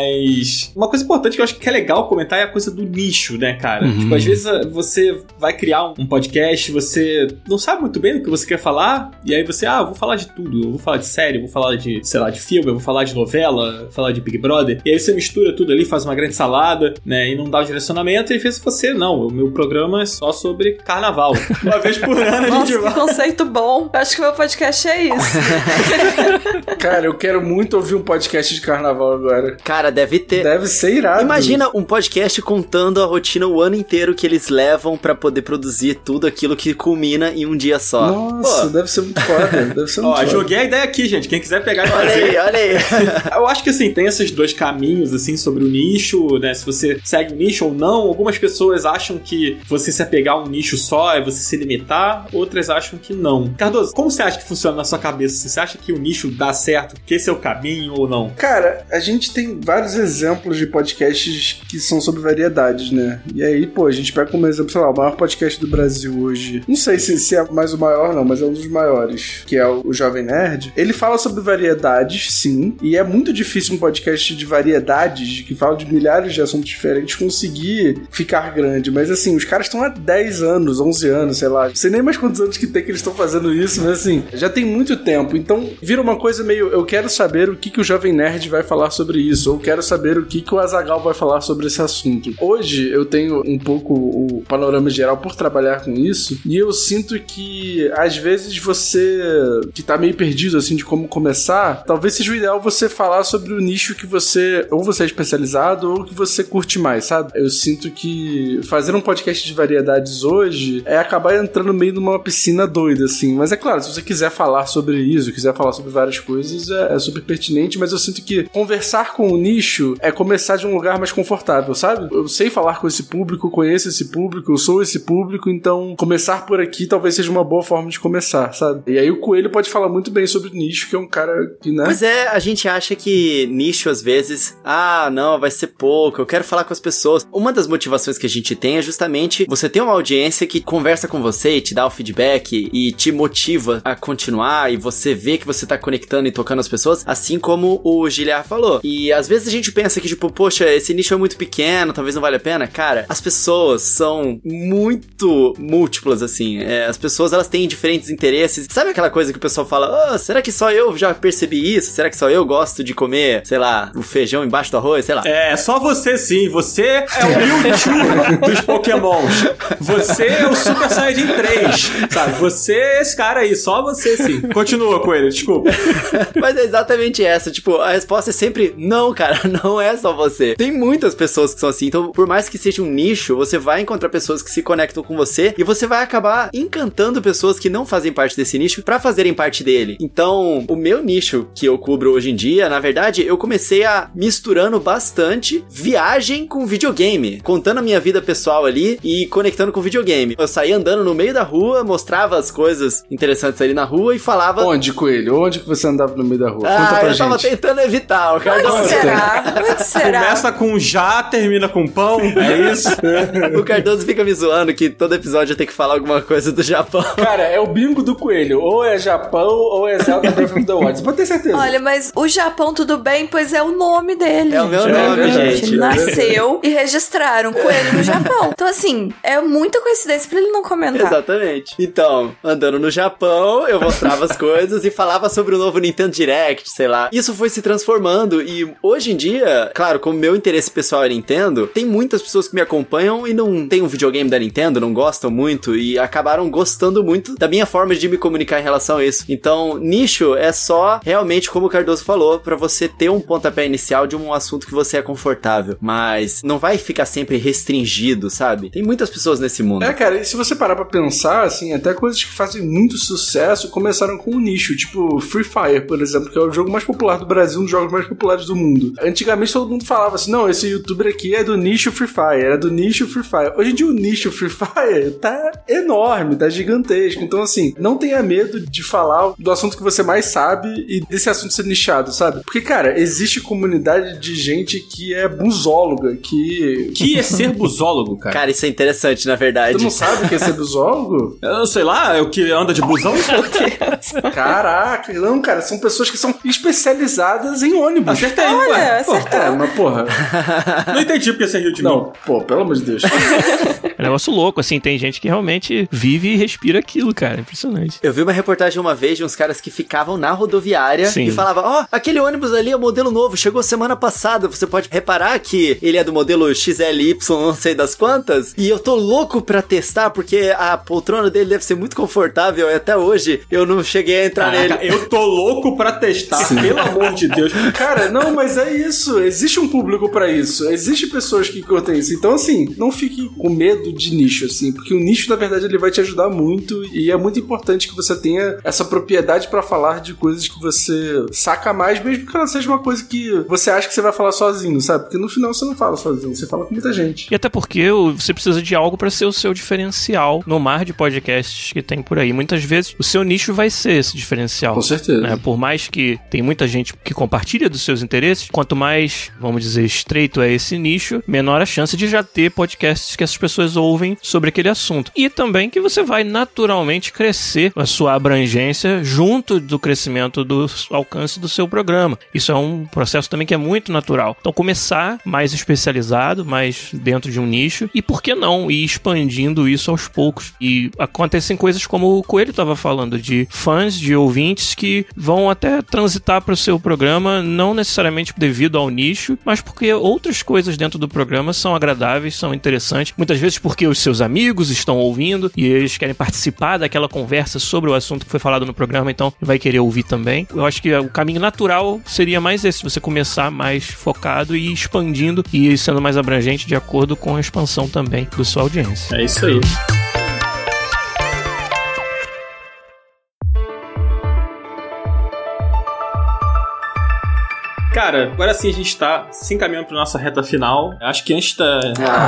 mas uma coisa importante que eu acho que é legal comentar é a coisa do nicho, né, cara? Uhum. Tipo, às vezes você vai criar um podcast, você não sabe muito bem do que você quer falar, e aí você, ah, eu vou falar de tudo, eu vou falar de série, eu vou falar de, sei lá, de filme, eu vou falar de novela, vou falar de Big Brother, e aí você mistura tudo ali, faz uma grande salada, né, e não dá o direcionamento, e fez você, não, o meu programa é só sobre carnaval. Uma vez por ano a Nossa, gente vai... que conceito bom. Acho que o meu podcast é isso. Cara, eu quero muito ouvir um podcast de carnaval agora. Cara, deve ter. Deve ser irado. Imagina um podcast contando a rotina o ano inteiro que eles levam pra poder produzir tudo aquilo que culmina em um dia só. Nossa, Pô. deve ser muito foda. Deve ser muito Ó, foda. joguei a ideia aqui, gente. Quem quiser pegar e Olha fazer. aí, olha aí. Eu acho que, assim, tem esses dois caminhos, assim, sobre o nicho, né? Se você segue o nicho ou não. Algumas pessoas acham que você se apegar a um nicho só é você se limitar. Outras acham que não. Cardoso, como você acha que funciona na sua cabeça? Você acha que o nicho dá certo? Que esse é o caminho ou não? Cara, a gente tem vários exemplos de podcasts que são sobre variedades, né? E aí, pô, a gente pega como exemplo, sei lá, o maior podcast do Brasil hoje. Não sei se, se é mais o maior, não, mas é um dos maiores, que é o, o Jovem Nerd. Ele fala sobre variedades, sim, e é muito difícil um podcast de variedades, que fala de milhares de assuntos diferentes, conseguir ficar grande. Mas assim, os caras estão há dez anos, onze anos, sei lá. Não sei nem mais quantos anos que tem que eles estão fazendo isso, mas assim, já tem muito tempo. Então, vira uma coisa meio, eu quero saber o que, que o Jovem Nerd vai falar sobre isso, ou quero saber o que, que o Azaghal vai falar sobre esse assunto. Hoje, eu tenho um pouco o panorama geral por trabalhar com isso, e eu sinto que, às vezes, você que tá meio perdido, assim, de como começar, talvez seja o ideal você falar sobre o nicho que você, ou você é especializado, ou que você curte mais, sabe? Eu sinto que fazer um podcast de variedades hoje é acabar entrando meio numa piscina doida, assim. Mas é claro, se você quiser falar sobre isso, quiser falar sobre várias coisas, é, é super pertinente, mas eu sinto que conversar com o nicho é começar de um lugar mais confortável, sabe? Eu sei falar com esse público, conheço esse público, eu sou esse público, então começar por aqui talvez seja uma boa forma de começar, sabe? E aí o Coelho pode falar muito bem sobre nicho, que é um cara que, né? Pois é, a gente acha que nicho, às vezes, ah, não, vai ser pouco, eu quero falar com as pessoas. Uma das motivações que a gente tem é justamente você ter uma audiência que conversa com você e te dá o feedback e te motiva a continuar, e você vê que você tá conectando e tocando as pessoas, assim como o Giliar falou. E às vezes a gente pensa que, tipo, poxa, esse nicho é muito pequeno, talvez não valha a pena. Cara, as pessoas são muito múltiplas, assim. É, as pessoas, elas têm diferentes interesses. Sabe aquela coisa que o pessoal fala, oh, será que só eu já percebi isso? Será que só eu gosto de comer, sei lá, o feijão embaixo do arroz, sei lá? É, só você sim. Você é o Mewtwo dos Pokémons. Você é o Super Saiyajin três, sabe? Você é esse cara aí, só você sim. Continua, Coelho, desculpa. Mas é exatamente essa, tipo, a resposta é sempre, não, cara, não é só você. Tem muitas pessoas que são assim, então por mais que seja um nicho, você vai encontrar pessoas que se conectam com você e você vai acabar encantando pessoas que não fazem parte desse nicho pra fazerem parte dele. Então, o meu nicho que eu cubro hoje em dia, na verdade, eu comecei a misturando bastante viagem com videogame, contando a minha vida pessoal ali e conectando com videogame. Eu saía andando no meio da rua, mostrava as coisas interessantes ali na rua e falava... Onde, Coelho? Onde que você andava no meio da rua? Ah, Conta pra eu gente. tava tentando evitar, o Cardoso. Onde será? Onde será? Começa com já, termina com pão, é isso? O Cardoso fica me zoando que todo episódio eu tenho que falar alguma coisa do Japão. Cara, é o bingo do Coelho. Ou é Japão, ou é Zelda Breath of the Wild. Você pode ter certeza. Olha, mas o Japão tudo bem, pois é o nome dele. É o meu gente. nome, Ele gente. nasceu e registraram Coelho no Japão. Então, assim, é muita coincidência pra ele não comentar. Exatamente. Então, andando no Japão, eu mostrava as coisas e falava sobre o novo Nintendo Direct, sei lá. Isso foi se transformando e hoje em dia, claro, como meu interesse pessoal é Nintendo, tem muitas pessoas que me acompanham e não tem um videogame da Nintendo, não gostam muito e acabaram gostando muito da minha forma de me comunicar em relação a isso. Então, nicho é só realmente, como o Cardoso falou, pra você ter um pontapé inicial de um assunto que você é confortável, mas não vai ficar sempre restringido, sabe? Tem muitas pessoas nesse mundo. É, cara, e se você parar pra pensar, assim, até coisas que fazem muito sucesso começaram com um nicho, tipo Free Fire, por exemplo, que é o jogo mais popular do Brasil, um dos jogos mais populares do mundo. Antigamente todo mundo falava assim, não, esse youtuber aqui é do nicho Free Fire, é do nicho Free Fire. Hoje em dia o nicho Free Fire tá enorme, tá gigantesco. Então assim, não tenha medo de falar do assunto que você mais sabe e desse assunto ser nichado, sabe? Porque, cara, existe comunidade de gente que é busóloga, que... Que é ser busólogo, cara? Cara, isso é interessante, na verdade. Tu não sabe o que é ser busólogo? Eu sei lá, é o que anda de busão? Caraca, não, cara, são pessoas que são especializadas em ônibus. Acertei, Olha, ué. acertou. É, mas porra... Não entendi porque você riu de mim. Não, pô, pelo amor de Deus. É um negócio louco, assim, tem gente que realmente vive e respira aquilo, cara, impressionante. Eu vi uma reportagem uma vez de uns caras que ficavam na rodoviária Sim. e falavam, ó, oh, aquele ônibus ali é o modelo novo, chegou semana passada, você pode reparar que ele é do modelo X L Y, não sei das quantas, e eu tô louco pra testar, porque a poltrona dele deve ser muito confortável, e até hoje eu não cheguei a entrar Caraca, nele. eu tô louco pra testar, Sim. pelo amor de Deus. Cara, não, mas é isso. Existe um público pra isso. Existem pessoas que curtem isso. Então, assim, não fique com medo de nicho, assim, porque o nicho, na verdade, ele vai te ajudar muito e é muito importante que você tenha essa propriedade pra falar de coisas que você saca mais, mesmo que ela seja uma coisa que você acha que você vai falar sozinho, sabe? Porque no final você não fala sozinho, você fala com muita gente. E até porque você precisa de algo pra ser o seu diferencial no mar de podcasts que tem por aí. Muitas vezes o seu nicho vai ser esse diferencial. Com certeza. Né? Por mais que tem muita gente que compartilha dos seus interesses, quanto mais, vamos dizer, estreito é esse nicho, menor a chance de já ter podcasts que essas pessoas ouvem sobre aquele assunto. E também que você vai naturalmente crescer a sua abrangência junto do crescimento do alcance do seu programa. Isso é um processo também que é muito natural. Então começar mais especializado, mais dentro de um nicho, e por que não ir expandindo isso aos poucos. E acontecem coisas como o Coelho estava falando, de fãs, de ouvintes que vão até transitar para o seu programa, não necessariamente devido ao nicho, mas porque outras coisas dentro do programa são agradáveis, são interessantes, muitas vezes porque os seus amigos estão ouvindo e eles querem participar daquela conversa sobre o assunto que foi falado no programa, então vai querer ouvir também. Eu acho que o caminho natural seria mais esse, você começar mais focado e expandindo e sendo mais abrangente de acordo com a expansão também da sua audiência. É isso aí. Cara, agora sim a gente tá se encaminhando pra nossa reta final. Acho que antes da...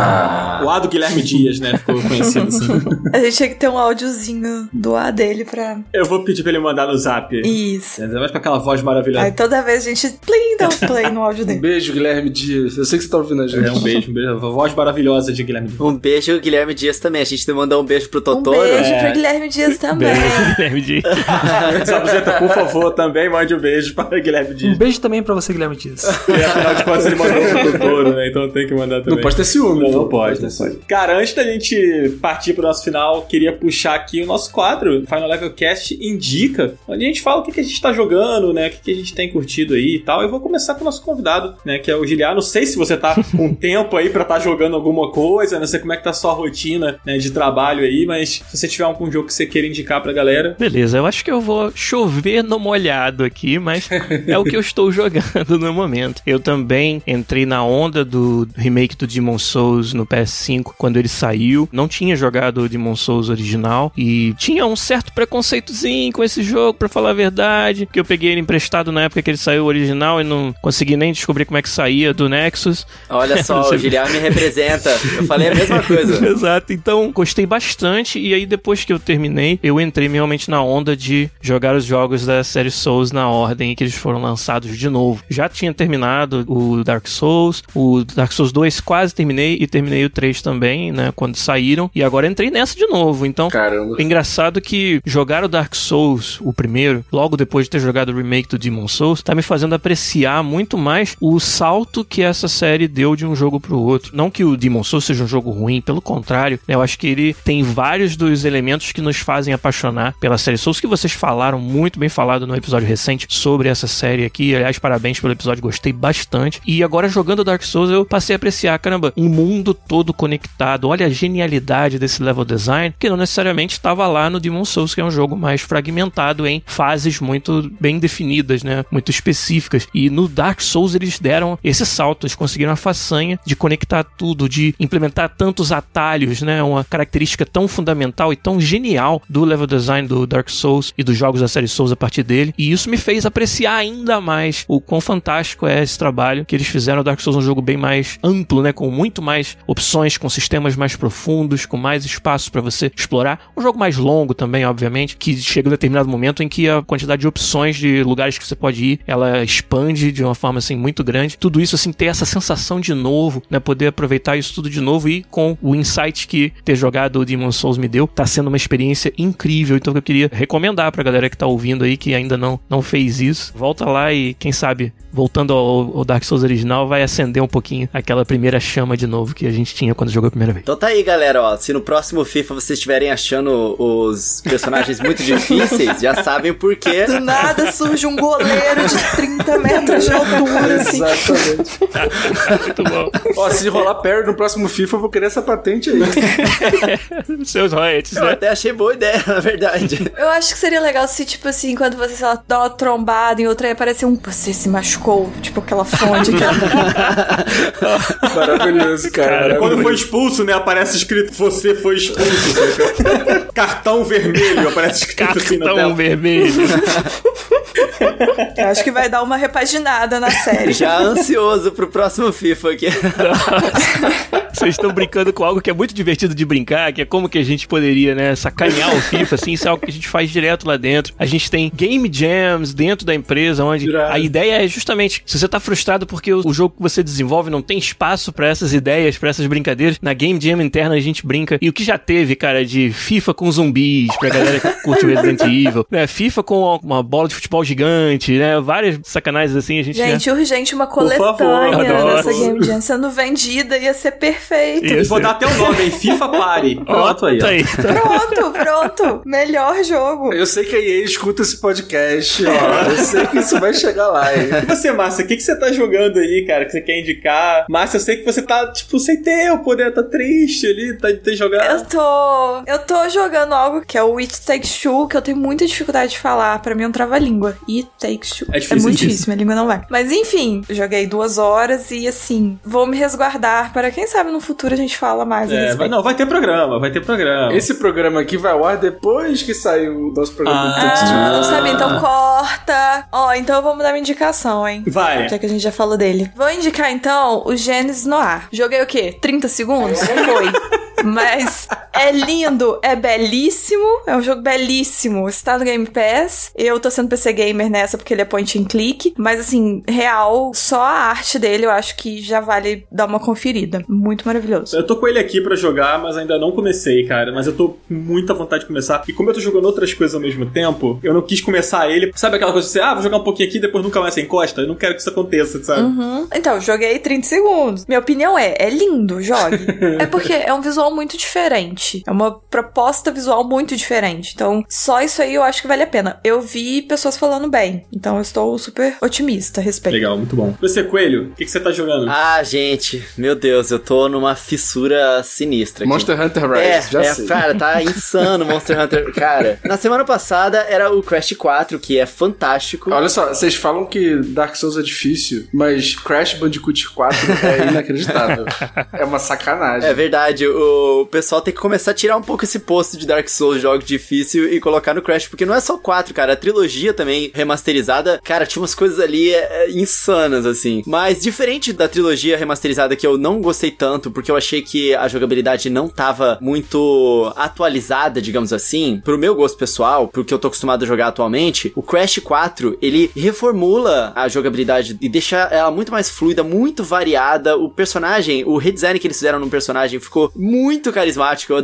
Ah. O A do Guilherme Dias, né? Ficou conhecido assim. A gente tinha que ter um áudiozinho do A dele pra... Eu vou pedir pra ele mandar no zap. Isso. Ainda mais com aquela voz maravilhosa. Aí toda vez a gente plim, dá um play no áudio Um dele. beijo, Guilherme Dias. Eu sei que você tá ouvindo a gente. É, um beijo, um beijo. A voz maravilhosa de Guilherme Dias. Um beijo, Guilherme Dias também. A gente mandou um beijo pro Um Totoro. beijo É. pro Guilherme Dias também. Beijo, Guilherme Dias. Zabuzeta, por favor, também mande um beijo para Guilherme Um Dias. beijo também pra você, Guilherme Dias. E afinal de contas ele mandou pro Totoro, né? Então tem que mandar também. Não pode ter ciúme. Não, então. não pode, não pode. Cara, antes da gente partir pro nosso final, queria puxar aqui o nosso quadro, Final Level Cast Indica, onde a gente fala o que, que a gente tá jogando, né? O que, que a gente tem curtido aí e tal. Eu vou começar com o nosso convidado, né? Que é o Giliar. Não sei se você tá com tempo aí pra tá jogando alguma coisa, não sei como é que tá a sua rotina, né, de trabalho aí, mas se você tiver algum jogo que você queira indicar pra galera... Beleza, eu acho que eu vou chover no molhado aqui, mas é o que eu estou jogando no momento. Eu também entrei na onda do remake do Demon's Souls no P S cinco quando ele saiu. Não tinha jogado o Demon's Souls original e tinha um certo preconceitozinho com esse jogo, pra falar a verdade, que eu peguei ele emprestado na época que ele saiu original e não consegui nem descobrir como é que saía do Nexus. Olha só, o Giliar me representa. Eu falei a mesma coisa. Exato, então gostei bastante e aí depois que eu terminei, eu entrei realmente na onda de jogar os jogos da série Souls na ordem que eles foram lançados de novo. Já tinha terminado o Dark Souls, o Dark Souls dois quase terminei e terminei o três também, né, quando saíram, e agora entrei nessa de novo, então... Caramba. É engraçado que jogar o Dark Souls, o primeiro, logo depois de ter jogado o remake do Demon's Souls, tá me fazendo apreciar muito mais o salto que essa série deu de um jogo pro outro. Não que o Demon's Souls seja um jogo ruim, pelo contrário, né, eu acho que ele tem vários dos elementos que nos fazem apaixonar pela série Souls, que vocês falaram, muito bem falado no episódio recente sobre essa série aqui. Aliás, parabéns pelo episódio, gostei bastante. E agora jogando Dark Souls eu passei a apreciar, caramba, um mundo todo conectado. Olha a genialidade desse level design, que não necessariamente estava lá no Demon's Souls, que é um jogo mais fragmentado em fases muito bem definidas, né? Muito específicas. E no Dark Souls eles deram esse salto, eles conseguiram a façanha de conectar tudo, de implementar tantos atalhos, né? Uma característica tão fundamental e tão genial do level design do Dark Souls e dos jogos da série Souls a partir dele. E isso me fez apreciar ainda mais o quão fantástico é esse trabalho que eles fizeram. O Dark Souls é um jogo bem mais amplo, né? Com muito mais opções, com sistemas mais profundos, com mais espaço para você explorar. Um jogo mais longo também, obviamente, que chega um determinado momento em que a quantidade de opções de lugares que você pode ir, ela expande de uma forma, assim, muito grande. Tudo isso, assim, ter essa sensação de novo, né? Poder aproveitar isso tudo de novo e com o insight que ter jogado o Demon's Souls me deu, tá sendo uma experiência incrível. Então eu queria recomendar pra galera que tá ouvindo aí, que ainda não, não fez isso, volta lá e, quem sabe, voltando ao, ao Dark Souls original, vai acender um pouquinho aquela primeira chama de novo que a gente tinha quando jogou a primeira vez. Então tá aí, galera, ó, se no próximo FIFA vocês estiverem achando os personagens muito difíceis, já sabem por quê. Do nada surge um goleiro de trinta metros de altura, assim. Exatamente. Muito bom. Ó, se rolar perto no próximo FIFA, eu vou querer essa patente aí. Seus royalties, Eu né? até achei boa ideia, na verdade. Eu acho que seria legal se, tipo assim, quando você, sei lá, dá uma trombada em outra, aí aparecer um... Você se machucou, tipo aquela fonte. Maravilhoso, cara. Cara, maravilhoso. quando foi expulso, né, aparece escrito você foi expulso. Sabe? Cartão vermelho, aparece escrito assim na Cartão tela. vermelho. Eu acho que vai dar uma repaginada na série. Já ansioso pro próximo FIFA aqui. Vocês estão brincando com algo que é muito divertido de brincar, que é como que a gente poderia, né, sacanear o FIFA, assim, isso é algo que a gente faz direto lá dentro. A gente tem game jams dentro da empresa, onde Irado. a ideia é justamente, se você tá frustrado porque o, o jogo que você desenvolve não tem espaço pra essas ideias, pra essas brincadeiras, na game jam interna a gente brinca. E o que já teve, cara, de FIFA com zumbis, pra galera que curte o Resident Evil, né, FIFA com uma bola de futebol gigante, né, várias sacanagens assim, a gente... Gente, né, urgente, uma Por favor, coletânea adoro. dessa Game Jam sendo vendida, ia ser perfeito. Isso. Vou dar até o nome aí, FIFA Party. Pronto aí. tá ó. aí. Pronto, pronto. Melhor jogo. Eu sei que a E A escuta esse podcast, ó. Eu sei que isso vai chegar lá, hein? E você, Márcia, o que, que você tá jogando aí, cara, que você quer indicar? Márcia, eu sei que você tá, tipo, sem tempo, né? Tá triste ali, tá de ter jogado. Eu tô. Eu tô jogando algo que é o It Takes Two, que eu tenho muita dificuldade de falar. Pra mim é um trava-língua. It Takes Two. É difícil, muito difícil. difícil, minha língua não vai. Mas enfim, joguei duas horas e assim, vou me resguardar para quem sabe no futuro a gente fala mais a É, vai, respeito. não, vai ter programa, vai ter programa. Esse programa aqui vai ao ar depois que saiu o nosso programa do Text. Ah, não sabia, então corta. Ó, então vamos dar uma indicação, hein? Vai. Já que a gente já falou dele. Vou indicar então o Genesis Noir. Joguei o quê? trinta segundos? Foi. Mas é lindo, é belíssimo. É um jogo belíssimo. Está no Game Pass. Eu tô sendo P C Gamer nessa porque ele é point and click. Mas assim, real, só a arte dele eu acho que já vale dar uma conferida. Muito maravilhoso. Eu tô com ele aqui pra jogar, mas ainda não comecei, cara. Mas eu tô com muita vontade de começar. E como eu tô jogando outras coisas ao mesmo tempo, eu não quis começar ele. Sabe aquela coisa de você, ah, vou jogar um pouquinho aqui e depois nunca mais você encosta? Eu não quero que isso aconteça, sabe? Uhum. Então, joguei trinta segundos. Minha opinião é, é lindo, jogue. É porque é um visual muito diferente. É uma proposta visual muito diferente. Então, só isso aí eu acho que vale a pena. Eu vi pessoas falando bem. Então, eu estou super otimista a respeito. Legal, muito bom. Você, Coelho, o que, que você tá jogando? Ah, gente, meu Deus, eu tô numa fissura sinistra aqui. Monster Hunter Rise, É, já é, sei. cara, tá insano Monster Hunter. Cara, na semana passada era o Crash quatro, que é fantástico. Olha só, vocês falam que Dark Souls é difícil, mas Crash Bandicoot quatro é inacreditável. É uma sacanagem. É verdade, o pessoal tem que começar a tirar um pouco esse posto de Dark Souls, jogo difícil, e colocar no Crash, porque não é só o quatro, cara, a trilogia também remasterizada, cara, tinha umas coisas ali é, é, insanas, assim. Mas diferente da trilogia remasterizada, que eu não gostei tanto, porque eu achei que a jogabilidade não tava muito atualizada, digamos assim, pro meu gosto pessoal, pro que eu tô acostumado a jogar atualmente, o Crash quatro, ele reformula a jogabilidade e deixa ela muito mais fluida, muito variada. O personagem, o redesign que eles fizeram no personagem ficou muito carismático. Eu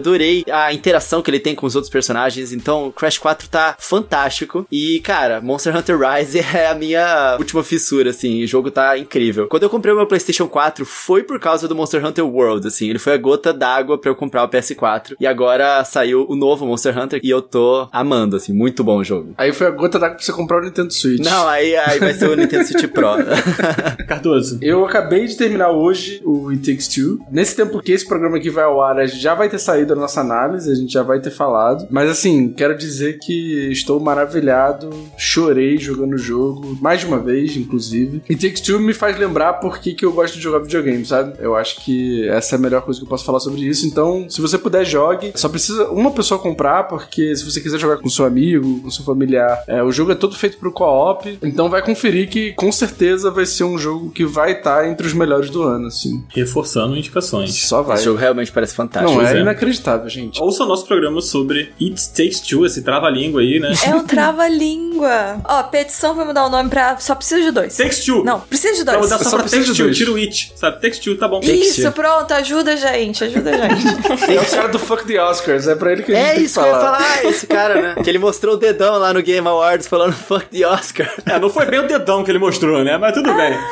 adorei a interação que ele tem com os outros personagens, então Crash quatro tá fantástico. E, cara, Monster Hunter Rise é a minha última fissura, assim, o jogo tá incrível. Quando eu comprei o meu PlayStation quatro, foi por causa do Monster Hunter World, assim, ele foi a gota d'água pra eu comprar o P S quatro. E agora saiu o novo Monster Hunter e eu tô amando, assim, muito bom o jogo. Aí foi a gota d'água pra você comprar o Nintendo Switch. Não, aí, aí vai ser o Nintendo Switch Pro. Cardoso. Eu acabei de terminar hoje o It Takes Two. Nesse tempo que esse programa aqui vai ao ar, a gente já vai ter saído a nossa análise, a gente já vai ter falado. Mas assim, quero dizer que estou maravilhado, chorei jogando o jogo, mais de uma vez, inclusive. It Takes Two me faz lembrar por que que eu gosto de jogar videogame, sabe? Eu acho que essa é a melhor coisa que eu posso falar sobre isso. Então, se você puder, jogue. Só precisa uma pessoa comprar, porque se você quiser jogar com seu amigo, com seu familiar, é, o jogo é todo feito pro co-op. Então vai conferir que com certeza vai ser um jogo que vai estar entre os melhores do ano, assim. Reforçando indicações. Só vai. Esse jogo realmente parece fantástico. Não, é, é inacreditável, gente. Ouça o nosso programa sobre It Takes Two, esse trava-língua aí, né? É um trava-língua. Ó, petição vai mudar o nome pra só precisa de dois. Takes Two. Não, precisa de Pra dois. mudar só, Só pra precisa Takes de Two, dois. tira o It, sabe? Takes Two, tá bom. Isso, pronto, ajuda a gente, ajuda a gente. É o cara do Fuck the Oscars, é pra ele que a gente É tem isso que que eu ia falar. falar, esse cara, né? Que ele mostrou o dedão lá no Game Awards falando fuck the Oscar. É, não foi bem o dedão que ele mostrou, né? Mas tudo bem.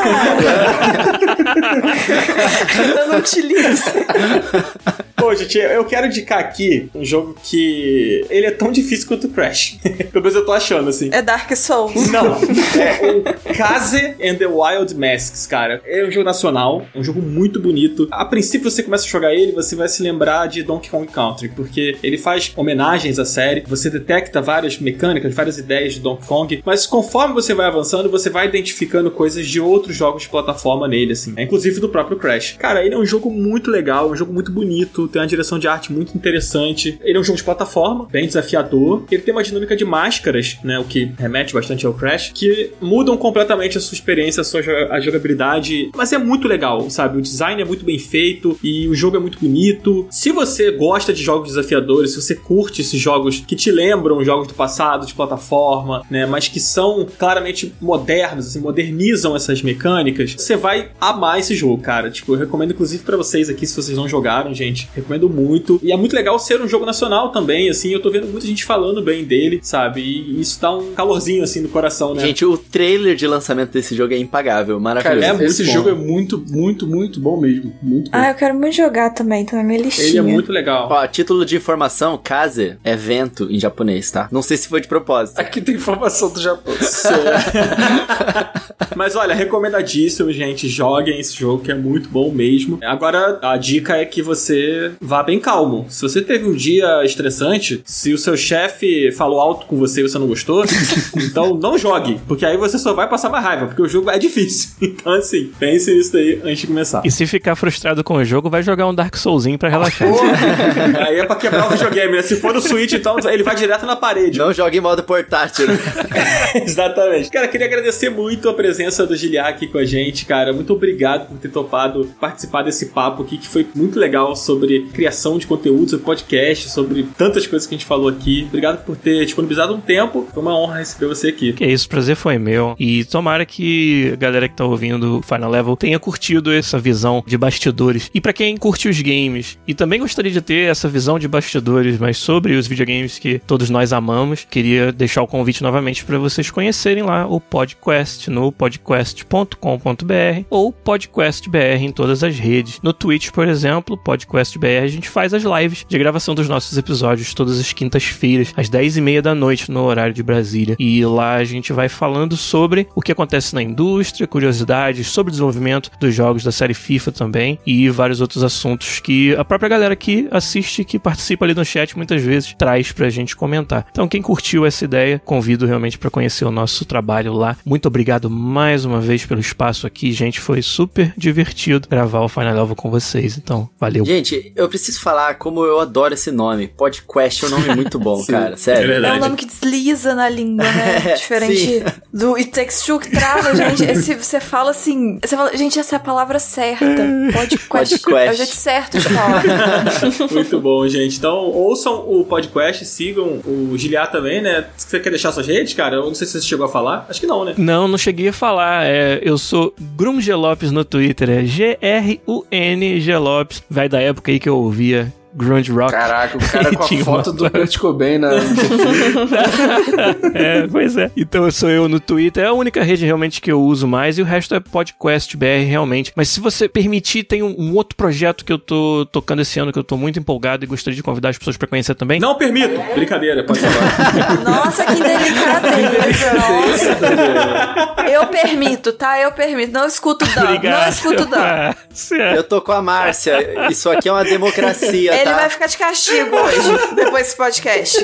Eu não utilizo. Pô, gente, eu quero indicar aqui um jogo que ele é tão difícil quanto o Crash. Pelo menos eu tô achando, assim. É Dark Souls. Não, é o Kaze and the Wild Masks, cara. É um jogo nacional, é um jogo muito bonito. A princípio, você começa a jogar ele, você vai se lembrar de Donkey Kong Country, porque ele faz homenagens à série, você detecta várias mecânicas, várias ideias de Donkey Kong, mas conforme você vai avançando, você vai identificando coisas de outros jogos de plataforma nele, assim, é, inclusive do próprio Crash. Cara, ele é um jogo muito legal, um jogo muito bonito, tem uma direção de arte muito interessante. Ele é um jogo de plataforma, bem desafiador. Ele tem uma dinâmica de máscaras, né, o que remete bastante ao Crash, que mudam completamente a sua experiência, a sua a jogabilidade, mas é muito legal, sabe? O design é muito bem feito e o jogo é muito bonito. Se você gosta de jogos desafiadores, se você curte esses jogos que te lembram jogos do passado, de plataforma, né, mas que são claramente modernos, assim, modernizam essas mecânicas, você vai amar esse jogo, cara. Tipo, eu recomendo inclusive pra vocês aqui, se vocês não jogaram, gente, recomendo muito. E é muito legal ser um jogo nacional também, assim, eu tô vendo muita gente falando bem dele, sabe? E isso dá um calorzinho, assim, no coração, né? Gente, o trailer de lançamento desse jogo é impagável, maravilhoso. Cara, É esse muito jogo bom. é muito, muito, muito bom mesmo. Muito bom. Ah, eu quero muito jogar também, tá na minha listinha. Ele é muito legal. Ó, título de informação, Kaze é vento em japonês, tá? Não sei se foi de propósito. Aqui tem informação do Japão. Mas olha, recomendadíssimo, gente. Joguem esse jogo que é muito bom mesmo. Agora, a dica é que você vá bem calmo. Se você teve um dia estressante, se o seu chefe falou alto com você e você não gostou, então não jogue, porque aí você só vai passar mais raiva, porque o jogo é difícil. Então, assim, pense nisso aí antes de começar. E se ficar frustrado com o jogo, vai jogar um Dark Soulzinho pra relaxar. Porra, aí é pra quebrar o videogame, né? Se for no Switch, então ele vai direto na parede. Não jogue em modo portátil. Exatamente. Cara, queria agradecer muito a presença do Giliar aqui com a gente, cara. Muito obrigado por ter topado participar desse papo aqui, que foi muito legal, sobre criação de conteúdo, sobre podcast, sobre tantas coisas que a gente falou aqui. Obrigado por ter disponibilizado um tempo. Foi uma honra receber você aqui. Que isso, prazer foi meu. E tomara que a galera que tá ouvindo o Final Level tenha curtido essa visão de bastidores. E pra quem curte os games e também gostaria de ter essa visão de bastidores, mas sobre os videogames que todos nós amamos, queria deixar o convite novamente para vocês conhecerem lá o PodQuest no podcast ponto com ponto b r ou PodQuestBR em todas as redes. No Twitch, por exemplo, PodQuestBR, a gente faz as lives de gravação dos nossos episódios todas as quintas-feiras, às dez e meia da noite, no horário de Brasília. E lá a gente vai falando sobre o que acontece na indústria, curiosidades sobre o desenvolvimento dos jogos da série FIFA também, e vários outros assuntos que a própria galera que assiste, que participa ali no chat, muitas vezes traz pra gente comentar. Então, quem curtiu essa ideia, convido realmente pra conhecer o nosso trabalho lá. Muito obrigado mais uma vez pelo espaço aqui, gente. Foi super divertido gravar o Final Level com vocês. Então, valeu. Gente, eu preciso falar como eu adoro esse nome. PodQuest é um nome muito bom, cara. Sério. É verdade. É um nome que desliza na língua, né? É, Diferente sim. do It Takes Two, que trava, gente. Esse, você fala assim... Você fala, gente, essa é a palavra certa. Podcast. PodQuest. É o jeito certo de falar. Muito bom, gente. Então, ouçam o podcast, sigam o Giliar também, né? Você quer deixar suas redes, cara? Eu não sei se você chegou a falar. Acho que não, né? Não, não cheguei a falar. É, eu sou Grunge Lopes no Twitter. É G R U N G Lopes. Vai da época aí que eu ouvia grunge rock. Caraca, o cara com a foto uma... do Kurt Cobain na... É, pois é. Então sou eu no Twitter, é a única rede realmente que eu uso mais, e o resto é podcast B R realmente. Mas se você permitir, tem um, um outro projeto que eu tô tocando esse ano, que eu tô muito empolgado e gostaria de convidar as pessoas pra conhecer também. Não permito! Brincadeira, pode falar. Nossa, que delicadeza. Nossa. Eu permito, tá? Eu permito. Não escuto Dan. Obrigado. Não escuto Dan. Eu tô com a Márcia. Isso aqui é uma democracia, Ele tá? vai ficar de castigo hoje, depois desse podcast.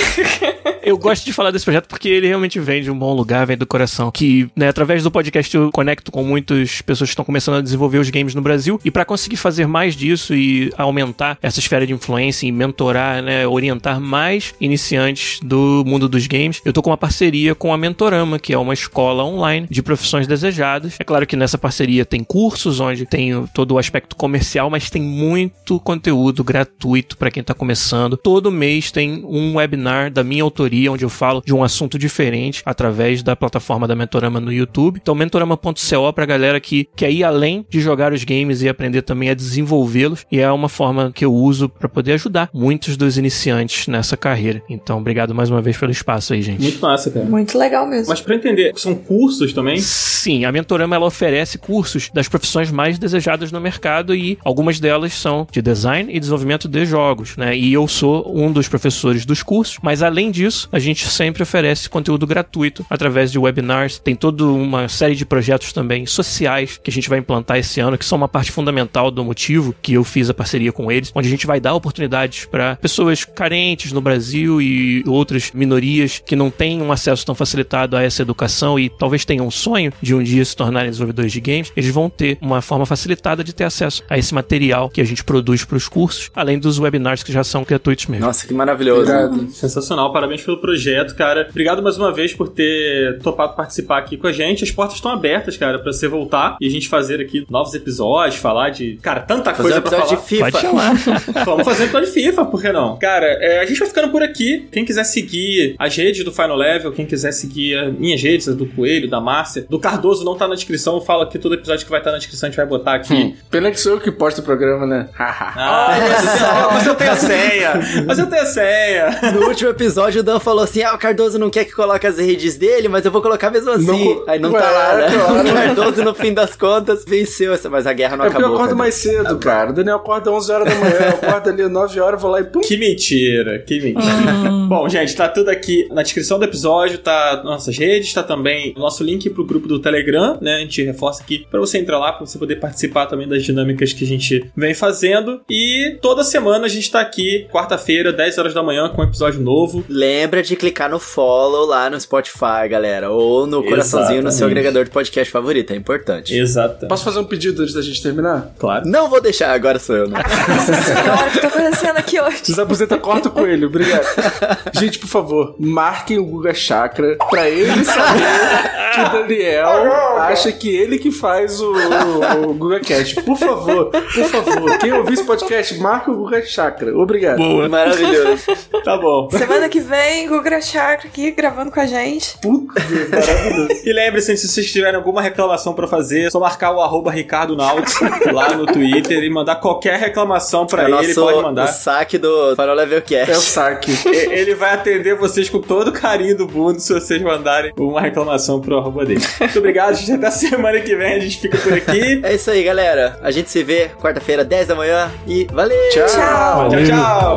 Eu gosto de falar desse projeto porque ele realmente vem de um bom lugar, vem do coração. Que, né, através do podcast eu conecto com muitas pessoas que estão começando a desenvolver os games no Brasil. E pra conseguir fazer mais disso e aumentar essa esfera de influência e mentorar, né, orientar mais iniciantes do mundo dos games, eu tô com uma parceria com a Mentorama, que é uma escola online de profissões desejadas. É claro que nessa parceria tem cursos onde tem todo o aspecto comercial, mas tem muito conteúdo gratuito pra quem tá começando. Todo mês tem um webinar da minha autoria, onde eu falo de um assunto diferente através da plataforma da Mentorama no YouTube. Então, mentorama ponto co pra galera que quer ir além de jogar os games e aprender também a desenvolvê-los. E é uma forma que eu uso pra poder ajudar muitos dos iniciantes nessa carreira. Então, obrigado mais uma vez pelo espaço aí, gente. Muito massa, cara. Muito legal mesmo. Mas pra entender, são cursos também? Sim, a Mentorama ela oferece cursos das profissões mais desejadas no mercado e algumas delas são de design e desenvolvimento de jogos, né? E eu sou um dos professores dos cursos, mas além disso, a gente sempre oferece conteúdo gratuito através de webinars. Tem toda uma série de projetos também sociais que a gente vai implantar esse ano, que são uma parte fundamental do motivo que eu fiz a parceria com eles, onde a gente vai dar oportunidades para pessoas carentes no Brasil e outras minorias que não têm um acesso tão facilitado a essa educação e talvez tenham um sonho de um dia se tornarem desenvolvedores de games. Eles vão ter uma forma facilitada de ter acesso a esse material que a gente produz para os cursos, além dos webinars que já são gratuitos mesmo. Nossa, que maravilhoso. Obrigado. Sensacional, parabéns pelo projeto, cara. Obrigado mais uma vez por ter topado participar aqui com a gente. As portas estão abertas, cara, pra você voltar e a gente fazer aqui novos episódios, falar de, cara, tanta fazer coisa um pra falar. De FIFA. Pode chamar. Vamos fazer um episódio de FIFA, por que não? Cara, é, a gente vai ficando por aqui. Quem quiser seguir as redes do Final Level, quem quiser seguir as minhas redes, a do Coelho, da Márcia, do Cardoso não tá na descrição, eu falo aqui todo episódio que vai estar na descrição, a gente vai botar aqui. Hum. Pena que sou eu que posto o programa, né? Ah, mas eu tenho a senha. Mas eu tenho a senha. No último episódio, o Dan falou assim: ah, o Cardoso não quer que coloque as redes dele, mas eu vou colocar mesmo assim. Não, Aí não ué, tá lá, né? Claro. O Cardoso, no fim das contas, venceu essa, mas a guerra não é acabou. É porque eu acordo mais cedo, cara. O Daniel acorda onze horas da manhã, eu acordo ali nove horas, vou lá e pum. Que mentira, que mentira. Hum. Bom, gente, tá tudo aqui na descrição do episódio, tá nossas redes, tá também o nosso link pro grupo do Telegram, né? A gente reforça aqui pra você entrar lá, pra você poder participar também das dinâmicas que a gente vem fazendo. E toda semana a gente tá aqui, quarta-feira, dez horas da manhã, com um episódio novo. Lembra de clicar no follow lá no Spotify, galera, ou no coraçãozinho Exatamente. No seu agregador de podcast favorito, é importante. Exato. Posso fazer um pedido antes da gente terminar? Claro. Não vou deixar, agora sou eu, né? Nossa senhora, o que tá acontecendo aqui hoje? Desaposenta, corta o coelho, obrigado. Gente, por favor, marquem o Guga Chakra pra ele saber que o Daniel acha que ele que faz o, o, o GugaCast. Por favor, por favor, quem ouvir esse podcast, marca o Guga Chakra. Obrigado. Boa. Maravilhoso. Tá bom. Semana que vem, Guga Chakra aqui gravando com a gente. Puta, maravilhoso. E lembre-se, se vocês tiverem alguma reclamação pra fazer, é só marcar o arroba Ricardo Nautis lá no Twitter e mandar qualquer reclamação pra é ele, nosso, pode mandar. O saque do Final Level Cast. É o saque. Ele vai atender vocês com todo o carinho do mundo se vocês mandarem uma reclamação pro arroba dele. Muito obrigado, gente. Até a semana que vem a gente fica por aqui. É isso aí, galera. A gente se vê quarta-feira, dez da manhã e valeu! Tchau! Tchau, tchau! tchau.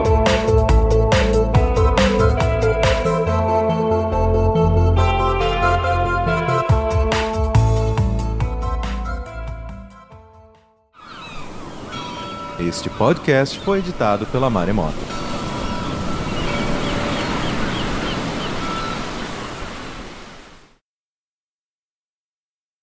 Este podcast foi editado pela Maremoto.